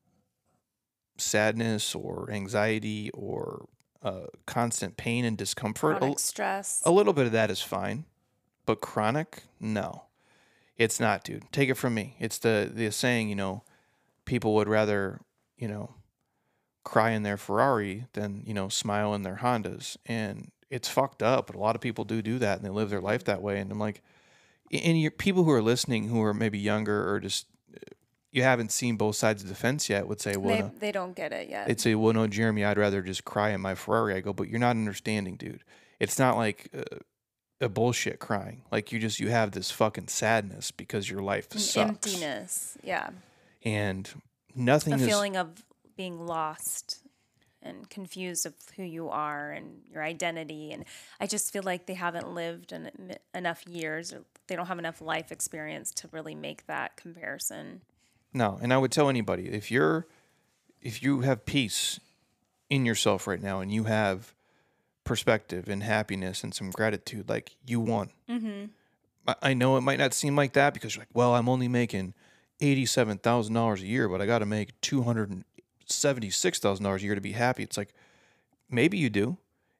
sadness or anxiety or uh, constant pain and discomfort, chronic a, stress, a little bit of that is fine. But chronic, no. It's not, dude. Take it from me. It's the, the saying, you know, people would rather, you know, cry in their Ferrari than, you know, smile in their Hondas. And it's fucked up, but a lot of people do do that, and they live their life that way. And I'm like, and your people who are listening, who are maybe younger or just, you haven't seen both sides of the fence yet, would say, well, they, no. they don't get it yet. They'd say, well, no, Jeremy, I'd rather just cry in my Ferrari. I go, but you're not understanding, dude. It's not like uh, a bullshit crying. Like, you just, you have this fucking sadness because your life An sucks. Emptiness, yeah. And nothing the is... feeling of being lost and confused of who you are and your identity. And I just feel like they haven't lived en- enough years, or they don't have enough life experience to really make that comparison. No, and I would tell anybody, if you're, if you have peace in yourself right now, and you have perspective and happiness and some gratitude, like, you won. Mm-hmm. I, I know it might not seem like that because you're like, well, I'm only making eighty-seven thousand dollars a year, but I got to make two hundred seventy-six thousand dollars a year to be happy. It's like, maybe you do.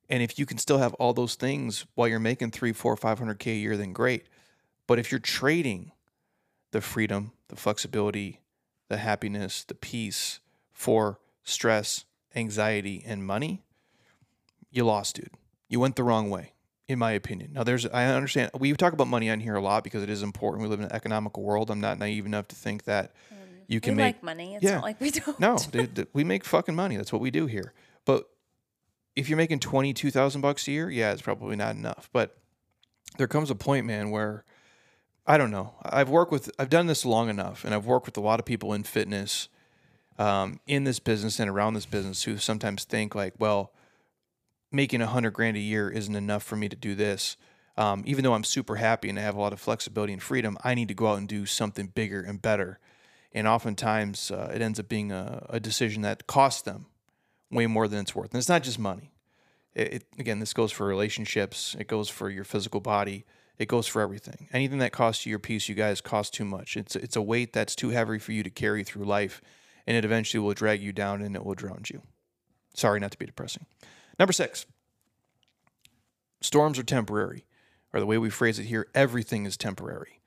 And if you can still have all those things while you're making three, four, five hundred K a year, then great. But if you're trading the freedom, the flexibility, the happiness, the peace for stress, anxiety, and money, you lost, dude. You went the wrong way, in my opinion. Now, there's, I understand, we talk about money on here a lot because it is important. We live in an economical world. I'm not naive enough to think that you can we make like money. It's yeah. not like we don't. No, dude, th- we make fucking money. That's what we do here. But if you're making twenty-two thousand bucks a year, yeah, it's probably not enough. But there comes a point, man, where I don't know. I've worked with, I've done this long enough, and I've worked with a lot of people in fitness, um, in this business and around this business who sometimes think like, well, making a hundred grand a year isn't enough for me to do this. Um, even though I'm super happy and I have a lot of flexibility and freedom, I need to go out and do something bigger and better. And oftentimes uh, it ends up being a, a decision that costs them way more than it's worth. And it's not just money. It, it, again, this goes for relationships. It goes for your physical body. It goes for everything. Anything that costs you your peace, you guys, costs too much. It's it's a weight that's too heavy for you to carry through life, and it eventually will drag you down and it will drown you. Sorry, not to be depressing. Number six, storms are temporary, or the way we phrase it here, everything is temporary.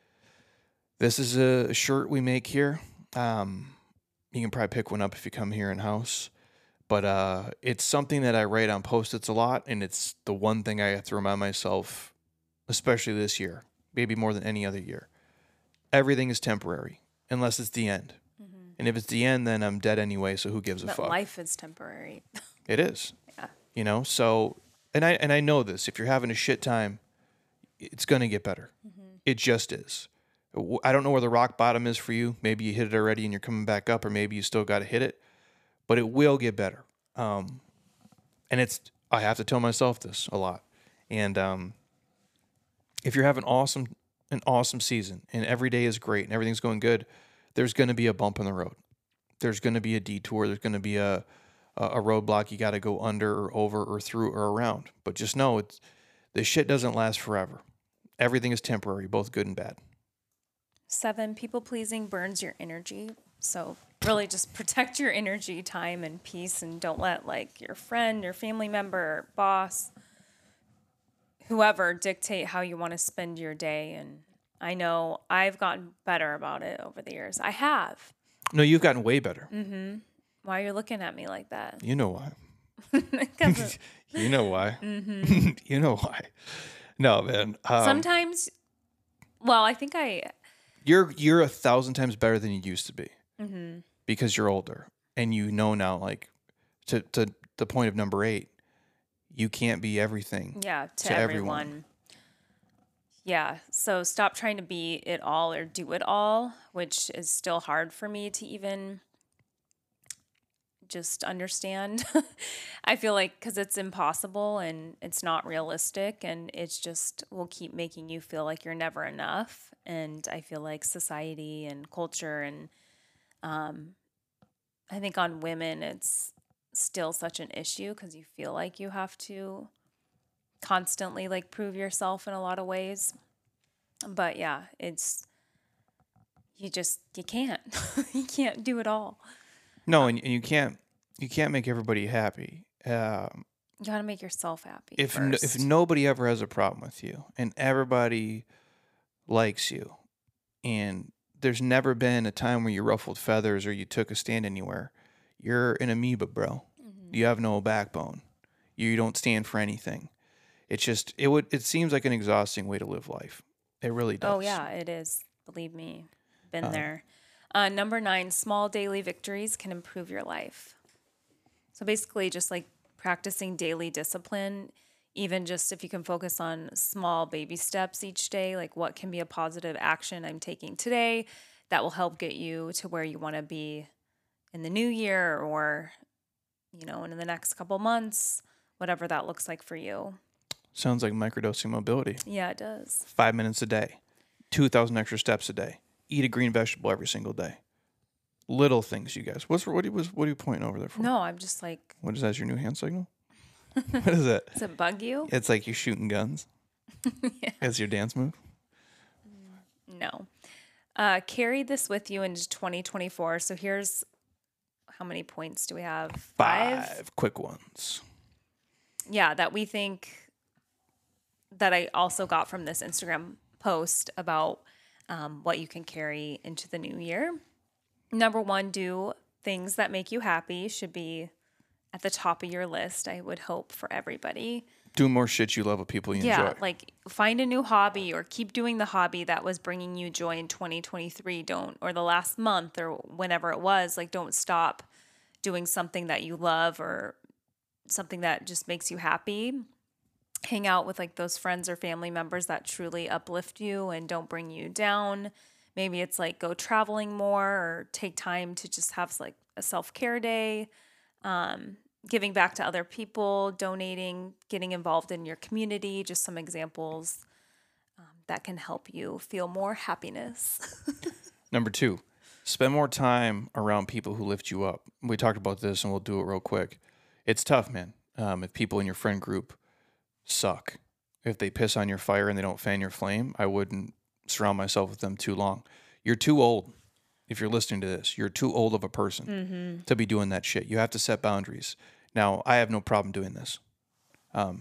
This is a shirt we make here. Um, you can probably pick one up if you come here in house. But uh, it's something that I write on Post-its a lot, and it's the one thing I have to remind myself, especially this year, maybe more than any other year. Everything is temporary, unless it's the end. Mm-hmm. And if it's the end, then I'm dead anyway, so who gives a But fuck? life is temporary. It is. Yeah. You know, so, and I and I know this. If you're having a shit time, it's going to get better. Mm-hmm. It just is. I don't know where the rock bottom is for you. Maybe you hit it already and you're coming back up, or maybe you still got to hit it. But it will get better. Um, and it's, I have to tell myself this a lot. And um, if you're having awesome, an awesome season and every day is great and everything's going good, there's going to be a bump in the road. There's going to be a detour. There's going to be a, a roadblock you got to go under or over or through or around. But just know it's, this shit doesn't last forever. Everything is temporary, both good and bad. Seven, people pleasing burns your energy. So really just protect your energy, time, and peace, and don't let like your friend, your family member, boss, whoever dictate how you want to spend your day. And I know I've gotten better about it over the years. I have. No, you've gotten way better. Mm-hmm. Why are you looking at me like that? You know why. of, you know why. Mm-hmm. You know why. No, man. Um, Sometimes, well, I think I... You're you're a thousand times better than you used to be. Mm-hmm. Because you're older and you know now, like, to, to the point of number eight, you can't be everything. Yeah, to, to everyone. everyone. Yeah, so stop trying to be it all or do it all, which is still hard for me to even just understand. I feel like because it's impossible and it's not realistic, and it's just will keep making you feel like you're never enough. And I feel like society and culture and um, I think on women, it's still such an issue because you feel like you have to constantly like prove yourself in a lot of ways. But yeah, it's, you just, you can't, you can't do it all. No, and, and you can't, you can't make everybody happy. Um, You got to make yourself happy if no, first. if nobody ever has a problem with you and everybody likes you, and there's never been a time where you ruffled feathers or you took a stand anywhere, you're an amoeba, bro. Mm-hmm. You have no backbone. You don't stand for anything. It's just, it would, it seems like an exhausting way to live life. It really does. Oh yeah, it is. Believe me, been Uh, there. Uh, number nine, small daily victories can improve your life. So basically just like practicing daily discipline, even just if you can focus on small baby steps each day, like what can be a positive action I'm taking today that will help get you to where you want to be in the new year or, you know, in the next couple months, whatever that looks like for you. Sounds like microdosing mobility. Yeah, it does. Five minutes a day, two thousand extra steps a day. Eat a green vegetable every single day. Little things, you guys. What's what? Are you, what are you pointing over there for? No, I'm just like. What is that? Your new hand signal? What is that? Does it bug you? It's like you're shooting guns. Yeah. As your dance move. No. Uh, carry this with you into twenty twenty-four. So here's how many points do we have? Five, Five quick ones. yeah, that we think that I also got from this Instagram post about um, what you can carry into the new year. Number one, do things that make you happy should be at the top of your list, I would hope, for everybody. Do more shit you love with people you Yeah, enjoy. like find a new hobby or keep doing the hobby that was bringing you joy in twenty twenty-three. Don't, or the last month or whenever it was, like don't stop doing something that you love or something that just makes you happy. Hang out with like those friends or family members that truly uplift you and don't bring you down. Maybe it's like go traveling more or take time to just have like a self-care day. Um, giving back to other people, donating, getting involved in your community, just some examples um, that can help you feel more happiness. Number two, spend more time around people who lift you up. We talked about this and we'll do it real quick. It's tough, man. Um, if people in your friend group suck, if they piss on your fire and they don't fan your flame, I wouldn't surround myself with them too long. You're too old. If you're listening to this, you're too old of a person mm-hmm. to be doing that shit. You have to set boundaries. Now, I have no problem doing this. Um,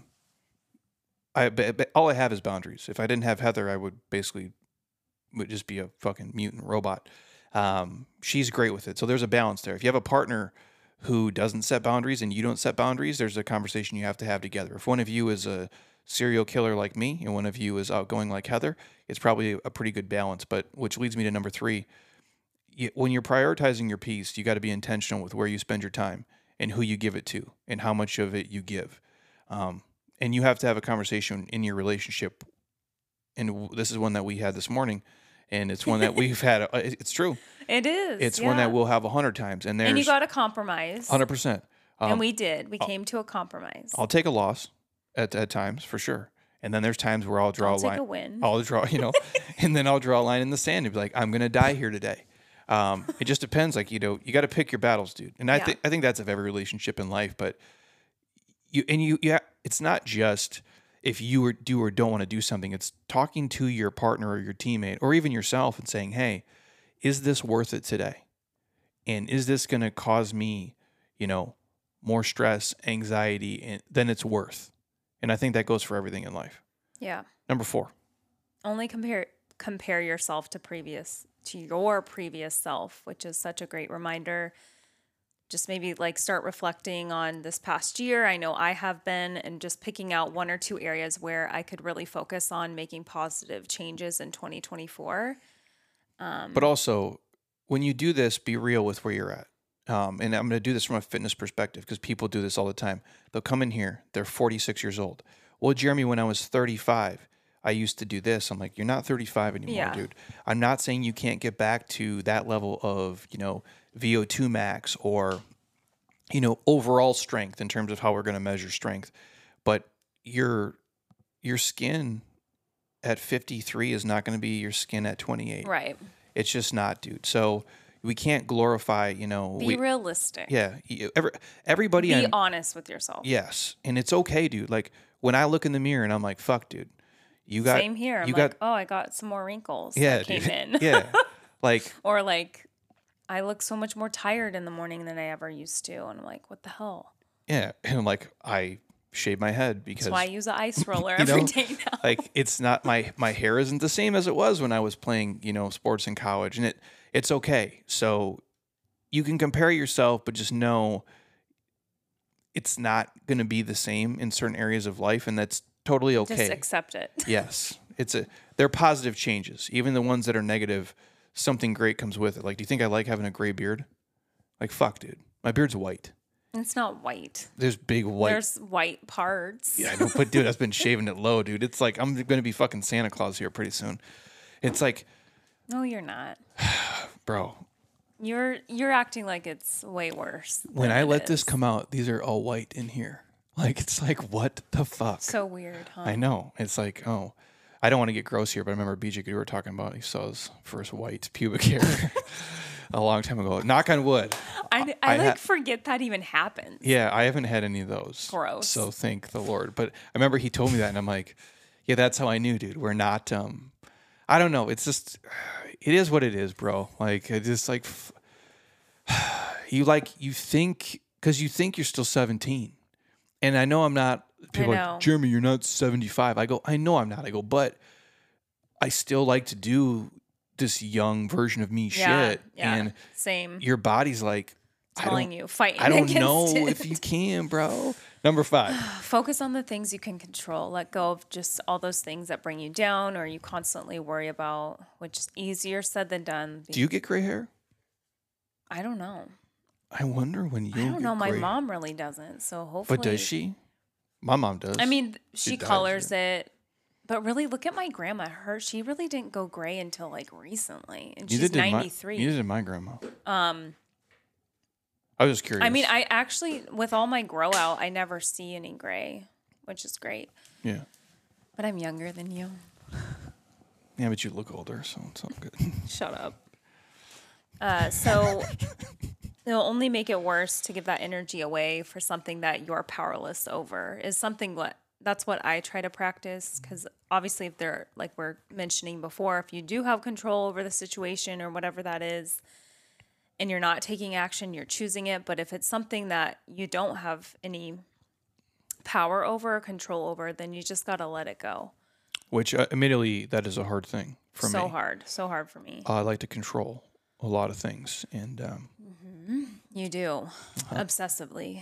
I but, but all I have is boundaries. If I didn't have Heather, I would basically would just be a fucking mutant robot. Um, she's great with it. So there's a balance there. If you have a partner who doesn't set boundaries and you don't set boundaries, there's a conversation you have to have together. If one of you is a serial killer like me and one of you is outgoing like Heather, it's probably a pretty good balance. But which leads me to number three. When you're prioritizing your peace, you got to be intentional with where you spend your time and who you give it to and how much of it you give. Um, and you have to have a conversation in your relationship. And this is one that we had this morning, and it's one that we've had. It's true. It is. It's yeah. one that we'll have a hundred times. And there's and you got to compromise. one hundred percent. Um, and we did. We I'll, came to a compromise. I'll take a loss at, at times for sure. And then there's times where I'll draw I'll a line. Take a win. I'll draw, you know, and then I'll draw a line in the sand and be like, I'm going to die here today. Um, it just depends. Like, you know, you got to pick your battles, dude. And I yeah. think, I think that's of every relationship in life, but you, and you, yeah, it's not just if you do or don't want to do something, it's talking to your partner or your teammate or even yourself and saying, hey, is this worth it today? And is this going to cause me, you know, more stress, anxiety, and than it's worth? And I think that goes for everything in life. Yeah. Number four. Only compare, compare yourself to previous to your previous self, which is such a great reminder. Just maybe like start reflecting on this past year. I know I have been, and just picking out one or two areas where I could really focus on making positive changes in twenty twenty-four. Um, but also, when you do this, be real with where you're at. Um, and I'm going to do this from a fitness perspective because people do this all the time. They'll come in here. They're forty-six years old. Well, Jeremy, when I was thirty-five, I used to do this. I'm like, you're not thirty-five anymore, yeah. dude. I'm not saying you can't get back to that level of, you know, V O two max or, you know, overall strength in terms of how we're going to measure strength. But your your skin at fifty-three is not going to be your skin at twenty-eight. Right. It's just not, dude. So we can't glorify, you know. Be we, realistic. Yeah. Every, everybody. Be I'm, honest with yourself. Yes. And it's okay, dude. Like when I look in the mirror and I'm like, fuck, dude. You got Same here. I'm you like, got, oh, I got some more wrinkles yeah, that came dude. in. Yeah. Like. Or like, I look so much more tired in the morning than I ever used to. And I'm like, what the hell? Yeah. And I'm like, I shave my head because. That's why I use an ice roller every know, day now. Like it's not, my, my hair isn't the same as it was when I was playing, you know, sports in college. And it it's okay. So you can compare yourself, but just know it's not going to be the same in certain areas of life. And that's totally okay. Just accept it. Yes. It's a, they're positive changes. Even the ones that are negative, something great comes with it. Like, do you think I like having a gray beard? Like, fuck, dude. My beard's white. It's not white. There's big white. There's white parts. Yeah, I know. But, dude, I've been shaving it low, dude. It's like, I'm going to be fucking Santa Claus here pretty soon. It's like. No, you're not. Bro. You're, you're acting like it's way worse. When I let is. this come out, these are all white in here. Like, it's like, what the fuck? So weird, huh? I know. It's like, oh, I don't want to get gross here, but I remember B J Goodou were talking about he saw his first white pubic hair a long time ago. Knock on wood. I, I, I like ha- forget that even happens. Yeah, I haven't had any of those. Gross. So thank the Lord. But I remember he told me that, and I'm like, yeah, that's how I knew, dude. We're not, um, I don't know. It's just, it is what it is, bro. Like, it just like, you like, you think, because you think you're still seventeen. And I know I'm not people are know. like, Jeremy, you're not seventy-five. I go, I know I'm not. I go, but I still like to do this young version of me Yeah, shit. yeah, And same. your body's like, I Telling don't, you, fighting I don't against know it. if you can, bro. Number five. Focus on the things you can control. Let go of just all those things that bring you down or you constantly worry about, which is easier said than done. Do you get gray hair? I don't know. I wonder when you. I don't know. My gray. mom really doesn't. So hopefully. But does she? My mom does. I mean, she, She does, colors it. But really, look at my grandma. Her, she really didn't go gray until like recently, and Neither she's did my- ninety-three. Neither did my grandma. Um, I was just curious. I mean, I actually, with all my grow out, I never see any gray, which is great. Yeah. But I'm younger than you. Yeah, but you look older, so it's all good. Shut up. Uh, so it'll only make it worse to give that energy away for something that you're powerless over. Is something what that's what I try to practice, because obviously, if they're like we're mentioning before, if you do have control over the situation or whatever that is, and you're not taking action, you're choosing it. But if it's something that you don't have any power over or control over, then you just got to let it go. Which, uh, admittedly, that is a hard thing for so me. So hard. So hard for me. I like to control a lot of things. And um, mm-hmm. You do. Uh-huh. Obsessively.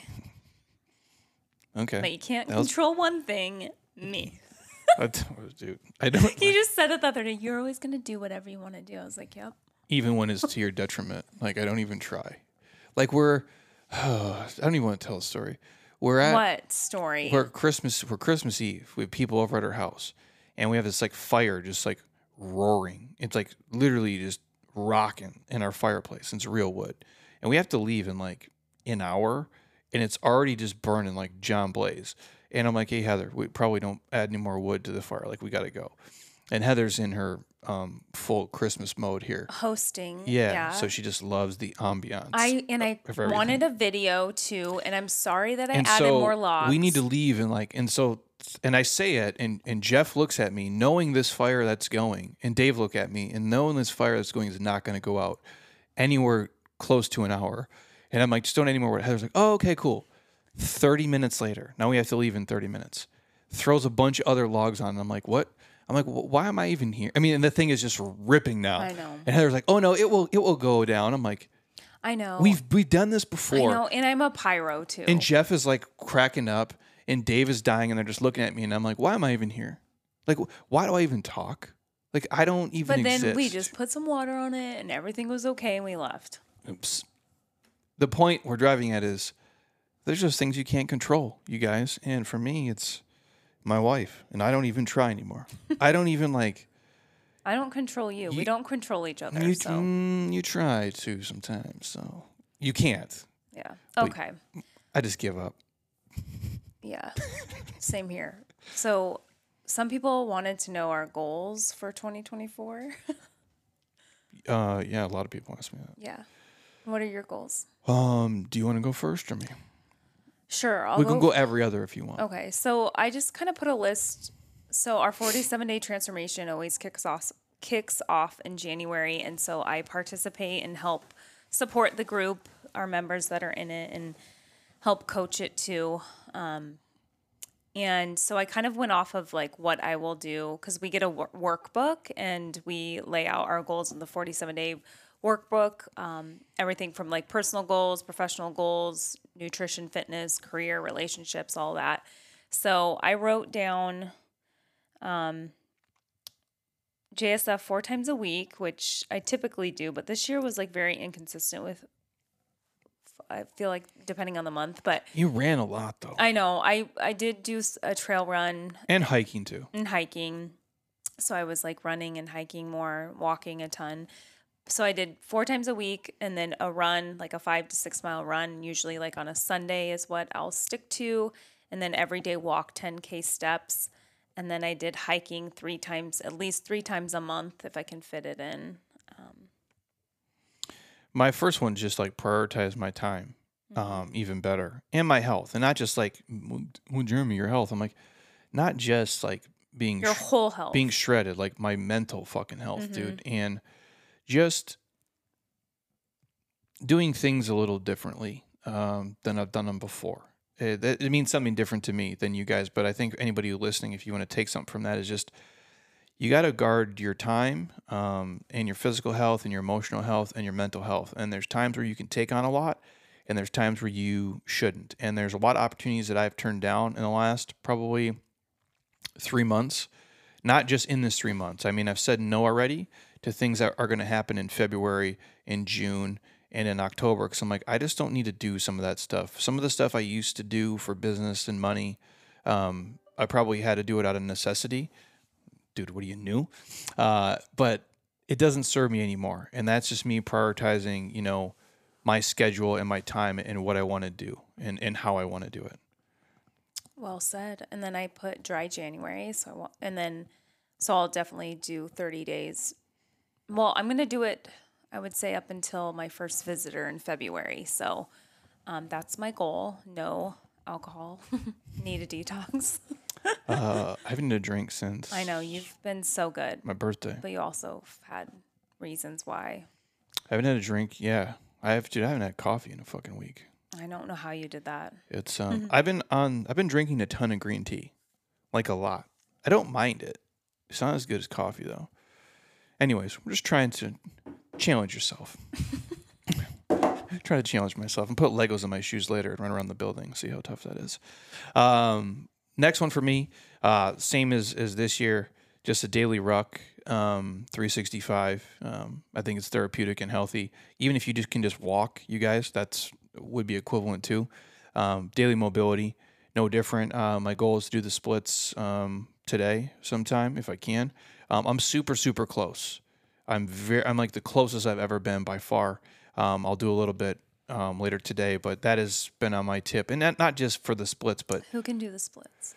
Okay. But you can't that control was... one thing. Me. I Dude, I don't... You just said it the other day. You're always going to do whatever you want to do. I was like, yep. Even when it's to your detriment. Like, I don't even try. Like, we're... Oh, I don't even want to tell a story. We're at... What story? We're Christmas, we're Christmas Eve. We have people over at our house. And we have this, like, fire just, like, roaring. It's, like, literally just rocking in our fireplace. It's real wood. And we have to leave in, like, an hour. And it's already just burning like John Blaze. And I'm like, hey, Heather, we probably don't add any more wood to the fire. Like, we got to go. And Heather's in her um, full Christmas mode here. Hosting. Yeah, yeah. So she just loves the ambiance. I And I wanted a video too. And I'm sorry that I and added so more logs. We need to leave. And like, and so, and I say it, and, and Jeff looks at me, knowing this fire that's going. And Dave look at me, and knowing this fire that's going is not going to go out anywhere close to an hour. And I'm like, just don't anymore. Heather's like, oh, okay, cool. thirty minutes later, now we have to leave in thirty minutes. Throws a bunch of other logs on. And I'm like, what? I'm like, why am I even here? I mean, and the thing is just ripping now. I know. And Heather's like, oh no, it will, it will go down. I'm like, I know. We've we've done this before. I know, and I'm a pyro too. And Jeff is like cracking up, and Dave is dying, and they're just looking at me, and I'm like, why am I even here? Like, why do I even talk? Like, I don't even. But then exist. we just put some water on it, and everything was okay, and we left. Oops. The point we're driving at is there's just things you can't control, you guys. And for me, it's my wife. And I don't even try anymore. I don't even like. I don't control you. you we don't control each other. You, so. mm, you try to sometimes. So you can't. Yeah. But Okay. I just give up. Yeah. Same here. So some people wanted to know our goals for twenty twenty-four. uh, yeah, a lot of people ask me that. Yeah. What are your goals? Um, do you want to go first or me? Sure. I'll we go can go f- every other if you want. Okay. So I just kind of put a list. So our forty-seven day transformation always kicks off kicks off in January, and so I participate and help support the group, our members that are in it, and help coach it too. Um, and so I kind of went off of like what I will do, because we get a wor- workbook and we lay out our goals in the forty-seven day workbook. Um, everything from like personal goals, professional goals, nutrition, fitness, career, relationships, all that. So I wrote down um, J S F four times a week, which I typically do, but this year was like very inconsistent with, I feel like depending on the month, but You ran a lot though. I know I, I did do a trail run and hiking too. and hiking. So I was like running and hiking more, walking a ton. So I did four times a week, and then a run, like a five to six mile run, usually like on a Sunday is what I'll stick to. And then every day walk ten K steps. And then I did hiking three times, at least three times a month if I can fit it in. Um, My first one just like prioritize my time, mm-hmm. um, even better, and my health, and not just like, well, Jeremy, your health. I'm like, not just like being your sh- whole health. being shredded, like my mental fucking health, Mm-hmm. dude, and just doing things a little differently um, than I've done them before. It, that- it means something different to me than you guys, but I think anybody who's listening, if you want to take something from that, is just you got to guard your time um, and your physical health and your emotional health and your mental health. And there's times where you can take on a lot, and there's times where you shouldn't. And there's a lot of opportunities that I've turned down in the last probably three months, not just in this three months. I mean, I've said no already to things that are going to happen in February, in June, and in October, because I'm like, I just don't need to do some of that stuff. Some of the stuff I used to do for business and money, um, I probably had to do it out of necessity. Dude, what are you, new? Uh, but it doesn't serve me anymore. And that's just me prioritizing, you know, my schedule and my time and what I want to do and, and how I want to do it. Well said. And then I put dry January. So I want, and then, so I'll definitely do thirty days. Well, I'm going to do it, I would say, up until my first visitor in February. So um, that's my goal. No alcohol. Need a detox. uh, I haven't had a drink since I know you've been so good, my birthday. but you also had reasons why. I haven't had a drink. Yeah, I have. Dude, I haven't had coffee in a fucking week. I don't know how you did that. It's um. I've been on. I've been drinking a ton of green tea, like a lot. I don't mind it. It's not as good as coffee though. Anyways, we're just trying to challenge yourself. Try to challenge myself and put Legos in my shoes later and run around the building. See how tough that is. Um, next one for me, uh, same as as this year. Just a daily ruck, um, three sixty-five. Um, I think it's therapeutic and healthy. Even if you just can just walk, you guys, that's would be equivalent to um, daily mobility. No different. Uh, my goal is to do the splits um, today, sometime if I can. Um, I'm super super close. I'm very. I'm like the closest I've ever been by far. Um, I'll do a little bit um, later today, but that has been on my tip, and not not just for the splits, but Who can do the splits?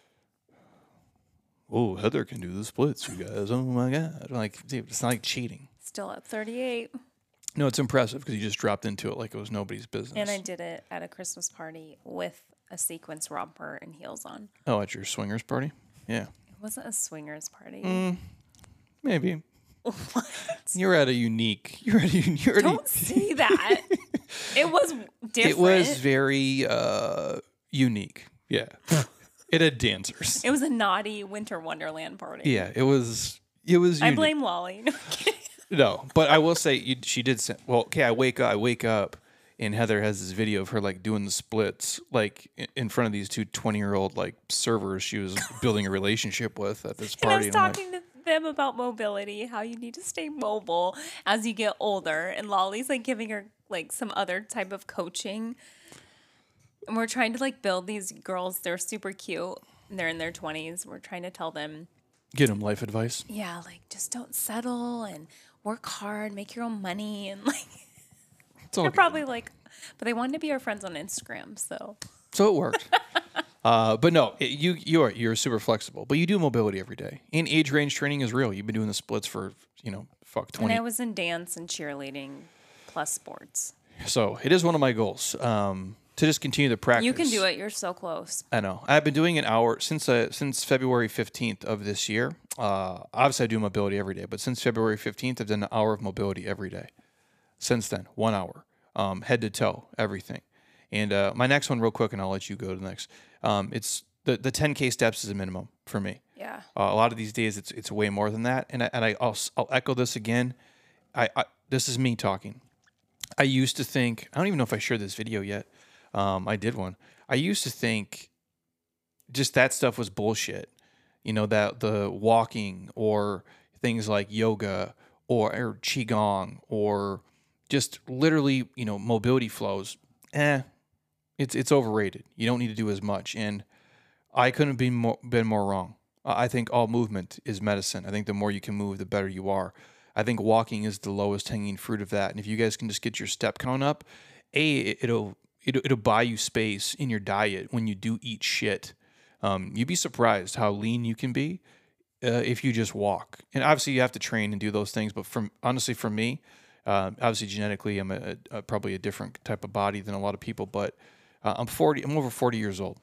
oh, Heather can do the splits, you guys. Oh my god! Like, dude, it's not like cheating. Still at thirty-eight. No, it's impressive because you just dropped into it like it was nobody's business. And I did it at a Christmas party with a sequence romper and heels on. Oh, at your swingers party? Yeah, It wasn't a swingers party. Mm. maybe. What? You're at a unique. You're at a. You're at Don't a, say that. It was different. It was very uh, unique. Yeah, it had dancers. It was a naughty winter wonderland party. Yeah, it was. It was. I Unique. blame Lolly. No, I'm kidding. No, but I will say you, she did. Send, well, okay. I wake up. I wake up, and Heather has this video of her like doing the splits, like in- in front of these two twenty-year-old like servers she was building a relationship with at this And I party. was And I'm like, talking to them about mobility, how you need to stay mobile as you get older. And Lolly's like giving her like some other type of coaching. And we're trying to like build these girls. They're super cute. And they're in their twenties. We're trying to tell them, get him life advice. yeah, like just don't settle and work hard, make your own money. And like, It's all they're good. probably like, but they wanted to be our friends on Instagram. So So it worked. uh, but no, it, you you are you're super flexible, but you do mobility every day. And age range training is real. You've been doing the splits for you know fuck twenty. And I was in dance and cheerleading plus sports. So it is one of my goals um, to just continue the practice. You can do it. You're so close. I know. I've been doing an hour since uh, since February fifteenth of this year. Uh, obviously, I do mobility every day, but since February fifteenth, I've done an hour of mobility every day. Since then, one hour, um, head to toe, everything. And uh, my next one, real quick, and I'll let you go to the next. Um, it's the the ten K steps is a minimum for me. Yeah. Uh, a lot of these days, it's it's way more than that. And I, and I I'll, I'll echo this again. I, I this is me talking. I used to think, I don't even know if I shared this video yet. Um, I did one. I used to think just that stuff was bullshit. You know, that the walking or things like yoga or, or qigong or just literally, you know, mobility flows. Eh, it's it's overrated. You don't need to do as much. And I couldn't be more, been more wrong. I think all movement is medicine. I think the more you can move, the better you are. I think walking is the lowest hanging fruit of that. And if you guys can just get your step count up, A, it'll it'll, it'll buy you space in your diet when you do eat shit. Um, you'd be surprised how lean you can be uh, if you just walk. And obviously you have to train and do those things. But from honestly, for me, uh, obviously genetically, I'm a, a, probably a different type of body than a lot of people. But uh, I'm forty. I'm over forty years old,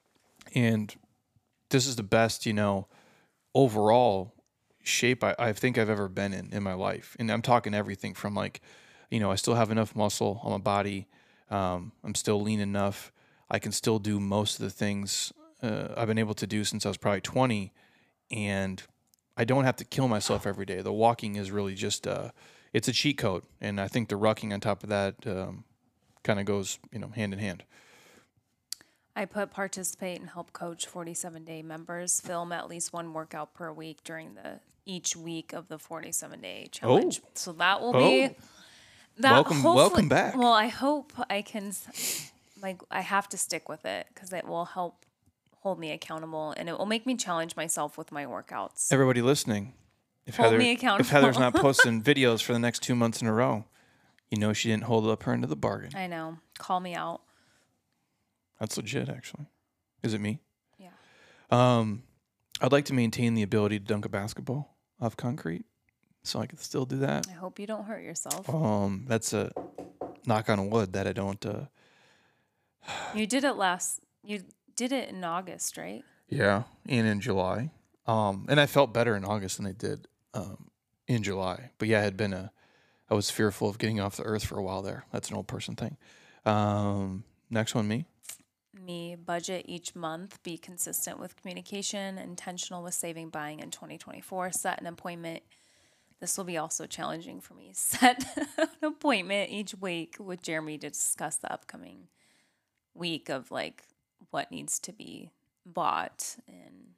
and this is the best, you know, overall shape I, I think I've ever been in in my life. And I'm talking everything from like, you know, I still have enough muscle on my body. Um, I'm still lean enough. I can still do most of the things uh, I've been able to do since I was probably twenty, and I don't have to kill myself every day. The walking is really just uh, it's a cheat code, and I think the rucking on top of that um, kind of goes, you know, hand in hand. I put participate and help coach forty-seven day members film at least one workout per week during the each week of the forty-seven day challenge. Oh. So that will Oh. be that. Welcome- hopefully- welcome back. Well, I hope I can. s- Like, I have to stick with it because it will help hold me accountable, and it will make me challenge myself with my workouts. Everybody listening, if Hold Heather, me accountable. if Heather's not posting videos for the next two months in a row, you know she didn't hold up her end of the bargain. I know. Call me out. That's legit, actually. Is it me? Yeah. Um, I'd like to maintain the ability to dunk a basketball off concrete, so I can still do that. I hope you don't hurt yourself. Um, that's a knock on wood that I don't. Uh, You did it last. You did it in August, right? yeah, and in July. Um, and I felt better in August than I did um, in July. But yeah, I had been a. I was fearful of getting off the earth for a while there. That's an old person thing. Um, next one, me. Me budget each month, be consistent with communication, intentional with saving, buying in twenty twenty-four, set an appointment. This will be also challenging for me. Set an appointment each week with Jeremy to discuss the upcoming week of like what needs to be bought. And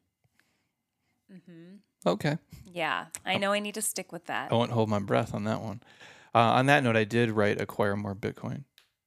Okay. yeah, I know I need to stick with that. I won't hold my breath on that one. Uh, on that note, I did write acquire more Bitcoin.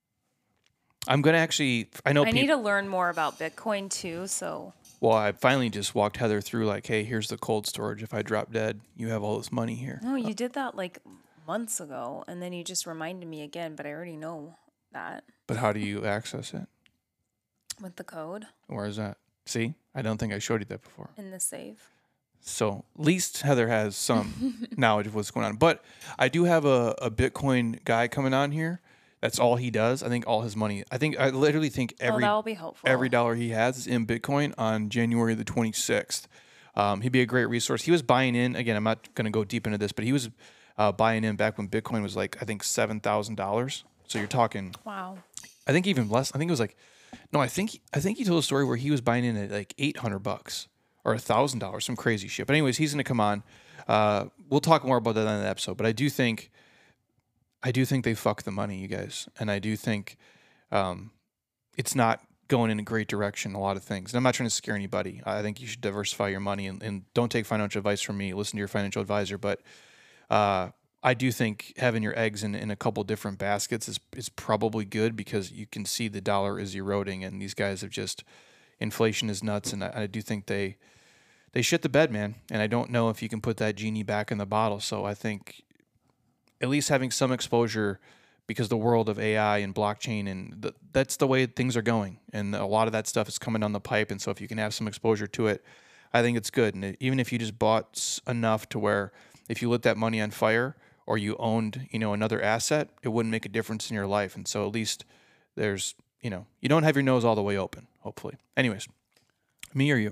I'm going to actually, I know I people, need to learn more about Bitcoin too. So well, I finally just walked Heather through like, hey, here's the cold storage. If I drop dead, you have all this money here. no, you did that like months ago, and then you just reminded me again. But I already know that But how do you access it? with the code Where is that? See, I don't think I showed you that before. in the save. So at least Heather has some knowledge of what's going on. But I do have a, a Bitcoin guy coming on here. That's all he does. I think all his money, I think, I literally think every oh, that will be helpful. every dollar he has is in Bitcoin on January the twenty-sixth. Um, he'd be a great resource. He was buying in, again, I'm not going to go deep into this, but he was uh, buying in back when Bitcoin was like, I think seven thousand dollars. So you're talking, Wow. I think even less. I think it was like, no, I think, I think he told a story where he was buying in at like eight hundred bucks or a thousand dollars, some crazy shit. But anyways, he's going to come on. Uh, we'll talk more about that in the episode, but I do think, I do think they fuck the money, you guys. And I do think um, it's not going in a great direction, a lot of things. And I'm not trying to scare anybody. I think you should diversify your money and, and don't take financial advice from me. Listen to your financial advisor. But uh, I do think having your eggs in, in a couple different baskets is, is probably good because you can see the dollar is eroding and these guys have just, inflation is nuts. And I, I do think they, they shit the bed, man. And I don't know if you can put that genie back in the bottle. So I think at least having some exposure because the world of A I and blockchain and th- that's the way things are going. And a lot of that stuff is coming down the pipe. And so if you can have some exposure to it, I think it's good. And it, even if you just bought s- enough to where if you lit that money on fire or you owned, you know, another asset, it wouldn't make a difference in your life. And so at least there's, you know, you don't have your nose all the way open, hopefully. Anyways, me or you?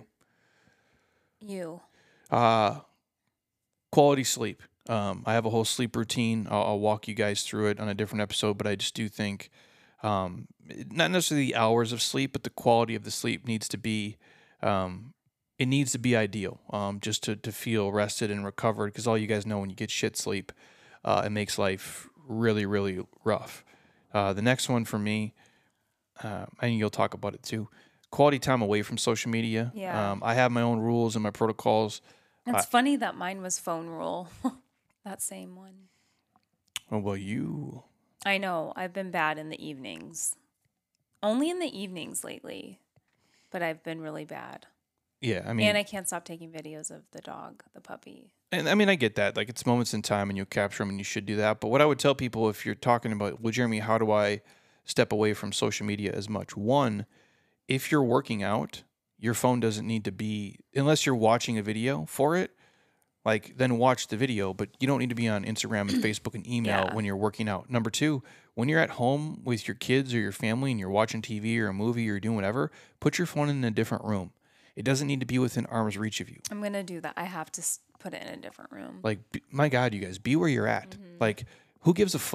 You. Uh, quality sleep. Um, I have a whole sleep routine. I'll, I'll walk you guys through it on a different episode, but I just do think, um, not necessarily the hours of sleep, but the quality of the sleep needs to be, um, it needs to be ideal, um, just to, to feel rested and recovered. Because all you guys know, when you get shit sleep, uh, it makes life really, really rough. Uh, the next one for me, uh, I think you'll talk about it too. Quality time away from social media. Yeah. Um, I have my own rules and my protocols. It's I- funny that mine was phone rule. That same one. Oh, well, you. I know. I've been bad in the evenings. Only in the evenings lately. But I've been really bad. Yeah, I mean, And I can't stop taking videos of the dog, the puppy. and I mean, I get that. Like, it's moments in time, and you capture them, and you should do that. But what I would tell people, if you're talking about, well, Jeremy, how do I step away from social media as much? One, if you're working out, your phone doesn't need to be, unless you're watching a video for it. Like, then watch the video, but you don't need to be on Instagram and Facebook and email Yeah. when you're working out. Number two, when you're at home with your kids or your family and you're watching T V or a movie or doing whatever, put your phone in a different room. It doesn't need to be within arm's reach of you. I'm going to do that. I have to s- put it in a different room. Like, b- my God, you guys, be where you're at. Like, who gives a fuck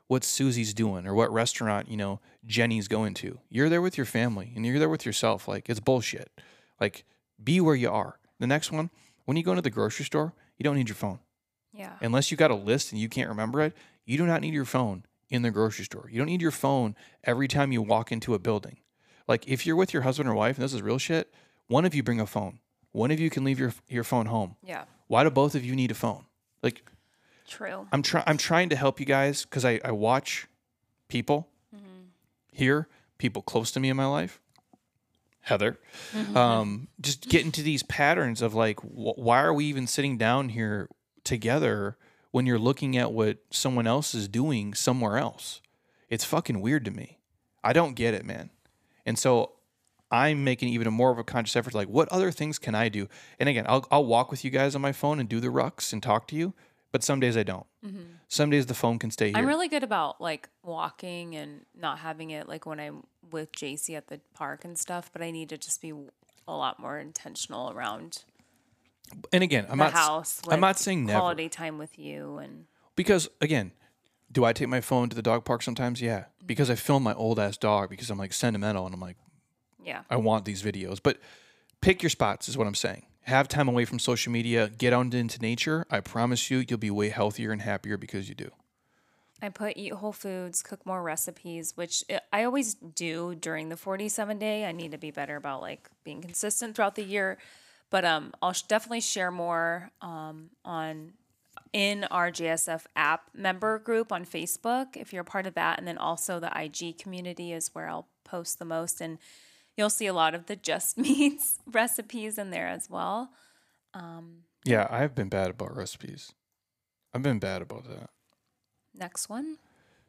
what Susie's doing or what restaurant, you know, Jenny's going to. You're there with your family and you're there with yourself. Like, it's bullshit. Like, be where you are. The next one, when you go into the grocery store, you don't need your phone. Yeah. Unless you got a list and you can't remember it, you do not need your phone in the grocery store. You don't need your phone every time you walk into a building. Like, if you're with your husband or wife, and this is real shit, one of you bring a phone. One of you can leave your your phone home. Yeah. Why do both of you need a phone? Like, True. I'm trying. I'm trying to help you guys because I, I watch people here, people close to me in my life, Heather, um, just get into these patterns of like, wh- why are we even sitting down here together when you're looking at what someone else is doing somewhere else? It's fucking weird to me. I don't get it, man. And so I'm making even more of a conscious effort. Like, what other things can I do? And again, I'll I'll walk with you guys on my phone and do the rucks and talk to you. But some days I don't. Some days the phone can stay here. I'm really good about like walking and not having it like when I'm with J C at the park and stuff, but I need to just be a lot more intentional around and again, I'm the not. house. I'm with not saying never. quality time with you and Because again, do I take my phone to the dog park sometimes? Yeah. Because I film my old ass dog because I'm like sentimental and I'm like, yeah. I want these videos. But pick your spots is what I'm saying. Have time away from social media. Get out into nature. I promise you, you'll be way healthier and happier because you do. I put eat whole foods, cook more recipes, which I- I always do during the forty-seven day. I need to be better about like being consistent throughout the year, but um, I'll sh- definitely share more um on in our J S F app member group on Facebook if you're a part of that, and then also the I G community is where I'll post the most, and you'll see a lot of the Just Meats recipes in there as well. Yeah, I've been bad about recipes. I've been bad about that. Next one.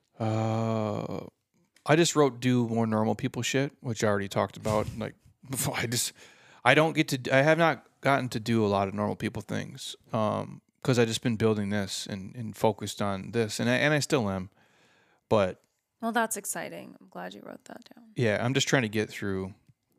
Uh, I just wrote do more normal people shit, which I already talked about. Like, before, I just, I don't get to, I have not gotten to do a lot of normal people things. Um, because I just been building this and, and focused on this, and I, and I still am. But Well, that's exciting. I'm glad you wrote that down. yeah, I'm just trying to get through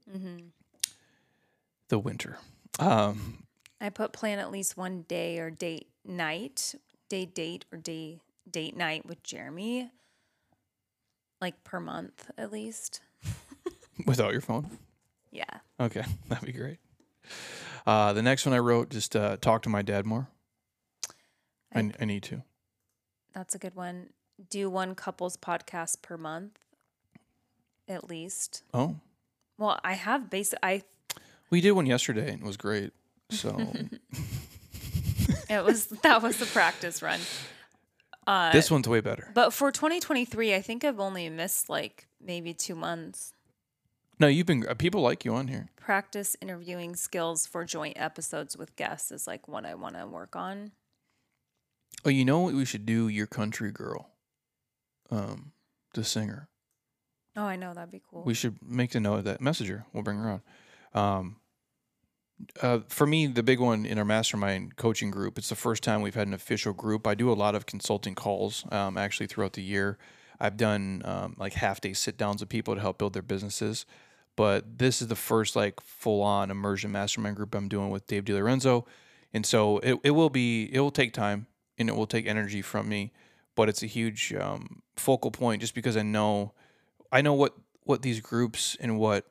the winter. Um, I put plan at least one day or date night, day date or day date night with Jeremy, like per month at least. without your phone. Yeah. Okay, that'd be great. Uh, the next one I wrote, just uh, talk to my dad more. I, I- I need to. That's a good one. Do one couples podcast per month, at least. Oh, Well, I have basic. I we did one yesterday and it was great. So it was that was the practice run. Uh, this one's way better. But for twenty twenty-three, I think I've only missed like maybe two months. No, you've been uh, people like you on here. Practice interviewing skills for joint episodes with guests is like what I want to work on. Oh, you know what we should do? Your country girl, um, the singer. Oh, I know that'd be cool. We should make the note of that. Message her. We'll bring her on. Um, uh, for me, the big one in our mastermind coaching group, it's the first time we've had an official group. I do a lot of consulting calls um, actually throughout the year. I've done um, like half day sit downs with people to help build their businesses. But this is the first like full on immersion mastermind group I'm doing with Dave DiLorenzo. And so it, it will be, it will take time and it will take energy from me, but it's a huge um, focal point just because I know, I know what, what these groups and what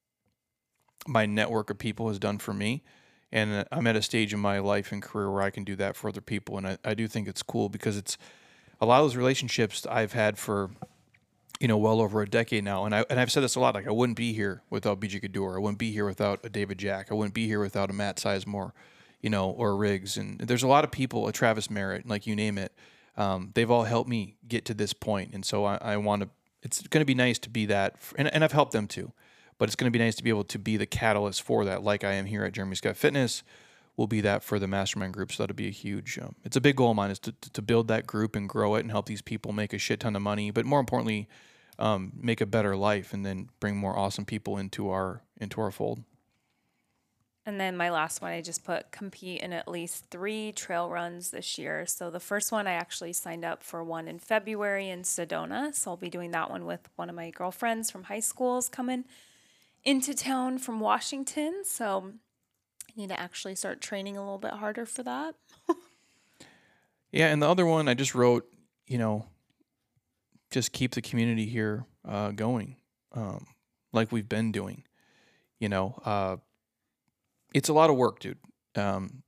my network of people has done for me. And I'm at a stage in my life and career where I can do that for other people. And I, I do think it's cool because it's a lot of those relationships I've had for, you know, well over a decade now. And I, and I've said this a lot, like I wouldn't be here without B J Gador. I wouldn't be here without a David Jack. I wouldn't be here without a Matt Sizemore, you know, or a Riggs. And there's a lot of people, a Travis Merritt, like you name it. Um, they've all helped me get to this point. And so I, I want to, it's going to be nice to be that. And, and I've helped them too. But it's going to be nice to be able to be the catalyst for that, like I am here at Jeremy Scott Fitness. We'll be that for the mastermind group, so that'll be a huge. Um, it's a big goal of mine is to to build that group and grow it and help these people make a shit ton of money, but more importantly, um, make a better life and then bring more awesome people into our into our fold. And then my last one, I just put compete in at least three trail runs this year. So the first one, I actually signed up for one in February in Sedona. So I'll be doing that one with one of my girlfriends from high schools coming into town from Washington. So I need to actually start training a little bit harder for that. Yeah, and the other one I just wrote, you know, just keep the community here uh, going, um, like we've been doing. You know, uh, it's a lot of work, dude. Um,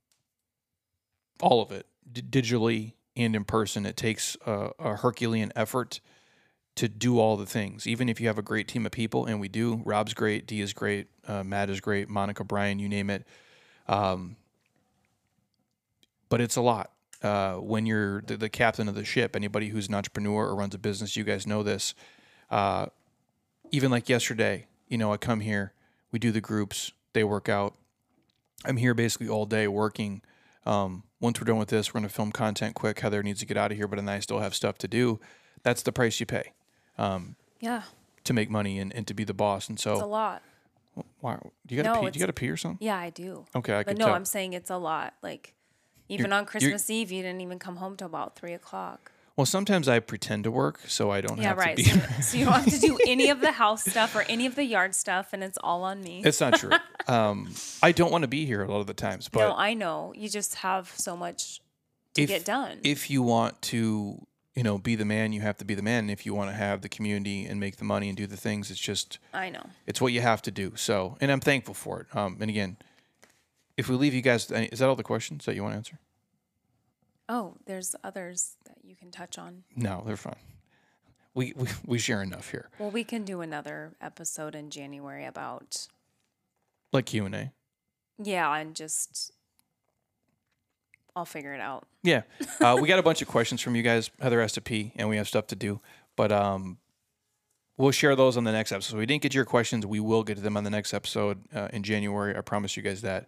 all of it, D- digitally and in person. It takes a, a Herculean effort to do all the things, even if you have a great team of people, and we do. Rob's great, Dee is great, uh, Matt is great, Monica, Brian, you name it. Um, but it's a lot. Uh, when you're the, the captain of the ship, anybody who's an entrepreneur or runs a business, you guys know this. Uh, even like yesterday, you know, I come here, we do the groups, they work out. I'm here basically all day working. Um, once we're done with this, we're going to film content quick. Heather needs to get out of here, but then I still have stuff to do. That's the price you pay. Um, yeah. To make money and, and to be the boss. And so It's a lot. Why, do you got to No, pee? Do it's- you got to pee or something? Yeah, I do. Okay, I But could no, tell. I'm saying it's a lot. Like, even You're- on Christmas Eve, you didn't even come home till about three o'clock. Well, sometimes I pretend to work, so I don't Yeah, have right. to be. So, so you don't have to do any of the house stuff or any of the yard stuff, and it's all on me. It's not true. um, I don't want to be here a lot of the times, but No, I know. You just have so much to if, get done. If you want to, you know, be the man, you have to be the man. And if you want to have the community and make the money and do the things, it's just, I know. it's what you have to do. So, and I'm thankful for it. Um, and again, if we leave you guys, is that all the questions that you want to answer? Oh, there's others that you can touch on. No, they're fine. We, we, we share enough here. Well, we can do another episode in January about, Like Q and A. yeah, and just, I'll figure it out. Yeah. Uh, we got a bunch of questions from you guys. Heather has to pee, and we have stuff to do. But um, we'll share those on the next episode. So we didn't get to your questions. We will get to them on the next episode uh, in January. I promise you guys that.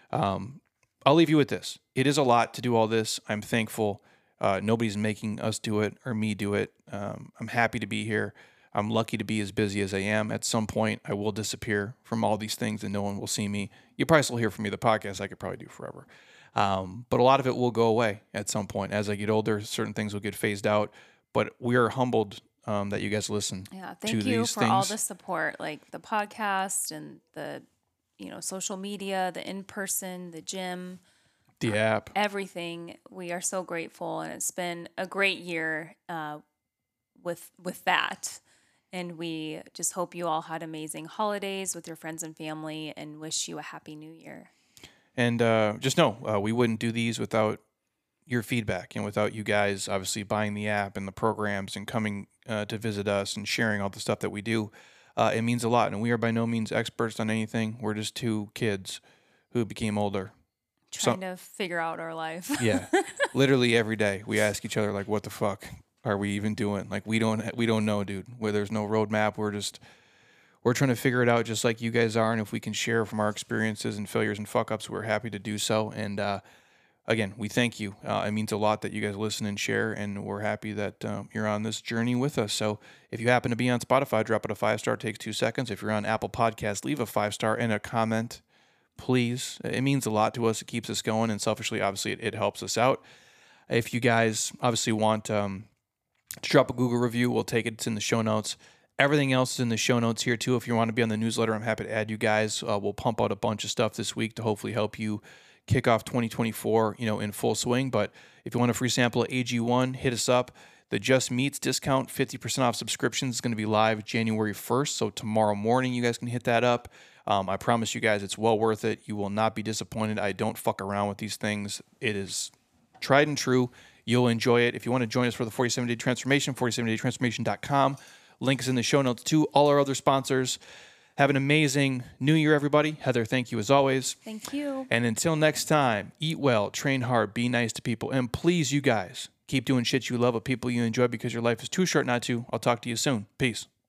Um, I'll leave you with this. It is a lot to do all this. I'm thankful. Uh, nobody's making us do it or me do it. Um, I'm happy to be here. I'm lucky to be as busy as I am. At some point, I will disappear from all these things and no one will see me. You probably still hear from me. The podcast I could probably do forever. Um, but a lot of it will go away at some point. As I get older, certain things will get phased out. But we are humbled um, that you guys listen Yeah, to thank you these for things. all the support, like the podcast and the, you know, social media, the in-person, the gym, the app. everything. We are so grateful, and it's been a great year uh, with with that. And we just hope you all had amazing holidays with your friends and family, and wish you a happy new year. And uh, just know, uh, we wouldn't do these without your feedback and without you guys obviously buying the app and the programs and coming uh, to visit us and sharing all the stuff that we do. Uh, it means a lot. And we are by no means experts on anything. We're just two kids who became older. Trying to figure out our life. Yeah. Literally every day we ask each other, like, what the fuck are we even doing? Like, we don't, we don't know, dude. Where there's no roadmap. We're just, we're trying to figure it out just like you guys are. And if we can share from our experiences and failures and fuck ups, we're happy to do so. And, uh, again, we thank you. Uh, it means a lot that you guys listen and share, and we're happy that um, you're on this journey with us. So if you happen to be on Spotify, drop it a five-star. It takes two seconds. If you're on Apple Podcasts, leave a five-star and a comment, please. It means a lot to us. It keeps us going, and selfishly, obviously, it, it helps us out. If you guys obviously want um, to drop a Google review, we'll take it. It's in the show notes. Everything else is in the show notes here, too. If you want to be on the newsletter, I'm happy to add you guys. Uh, we'll pump out a bunch of stuff this week to hopefully help you kick off twenty twenty-four, you know, in full swing. But if you want a free sample of A G one, hit us up. The Just Meats discount, fifty percent off subscriptions, is going to be live January first. So tomorrow morning, you guys can hit that up. Um, I promise you guys, it's well worth it. You will not be disappointed. I don't fuck around with these things. It is tried and true. You'll enjoy it. If you want to join us for the forty-seven day transformation, forty-seven day transformation dot com. Link is in the show notes too. All our other sponsors. Have an amazing new year, everybody. Heather, thank you as always. Thank you. And until next time, eat well, train hard, be nice to people. And please, you guys, keep doing shit you love with people you enjoy, because your life is too short not to. I'll talk to you soon. Peace.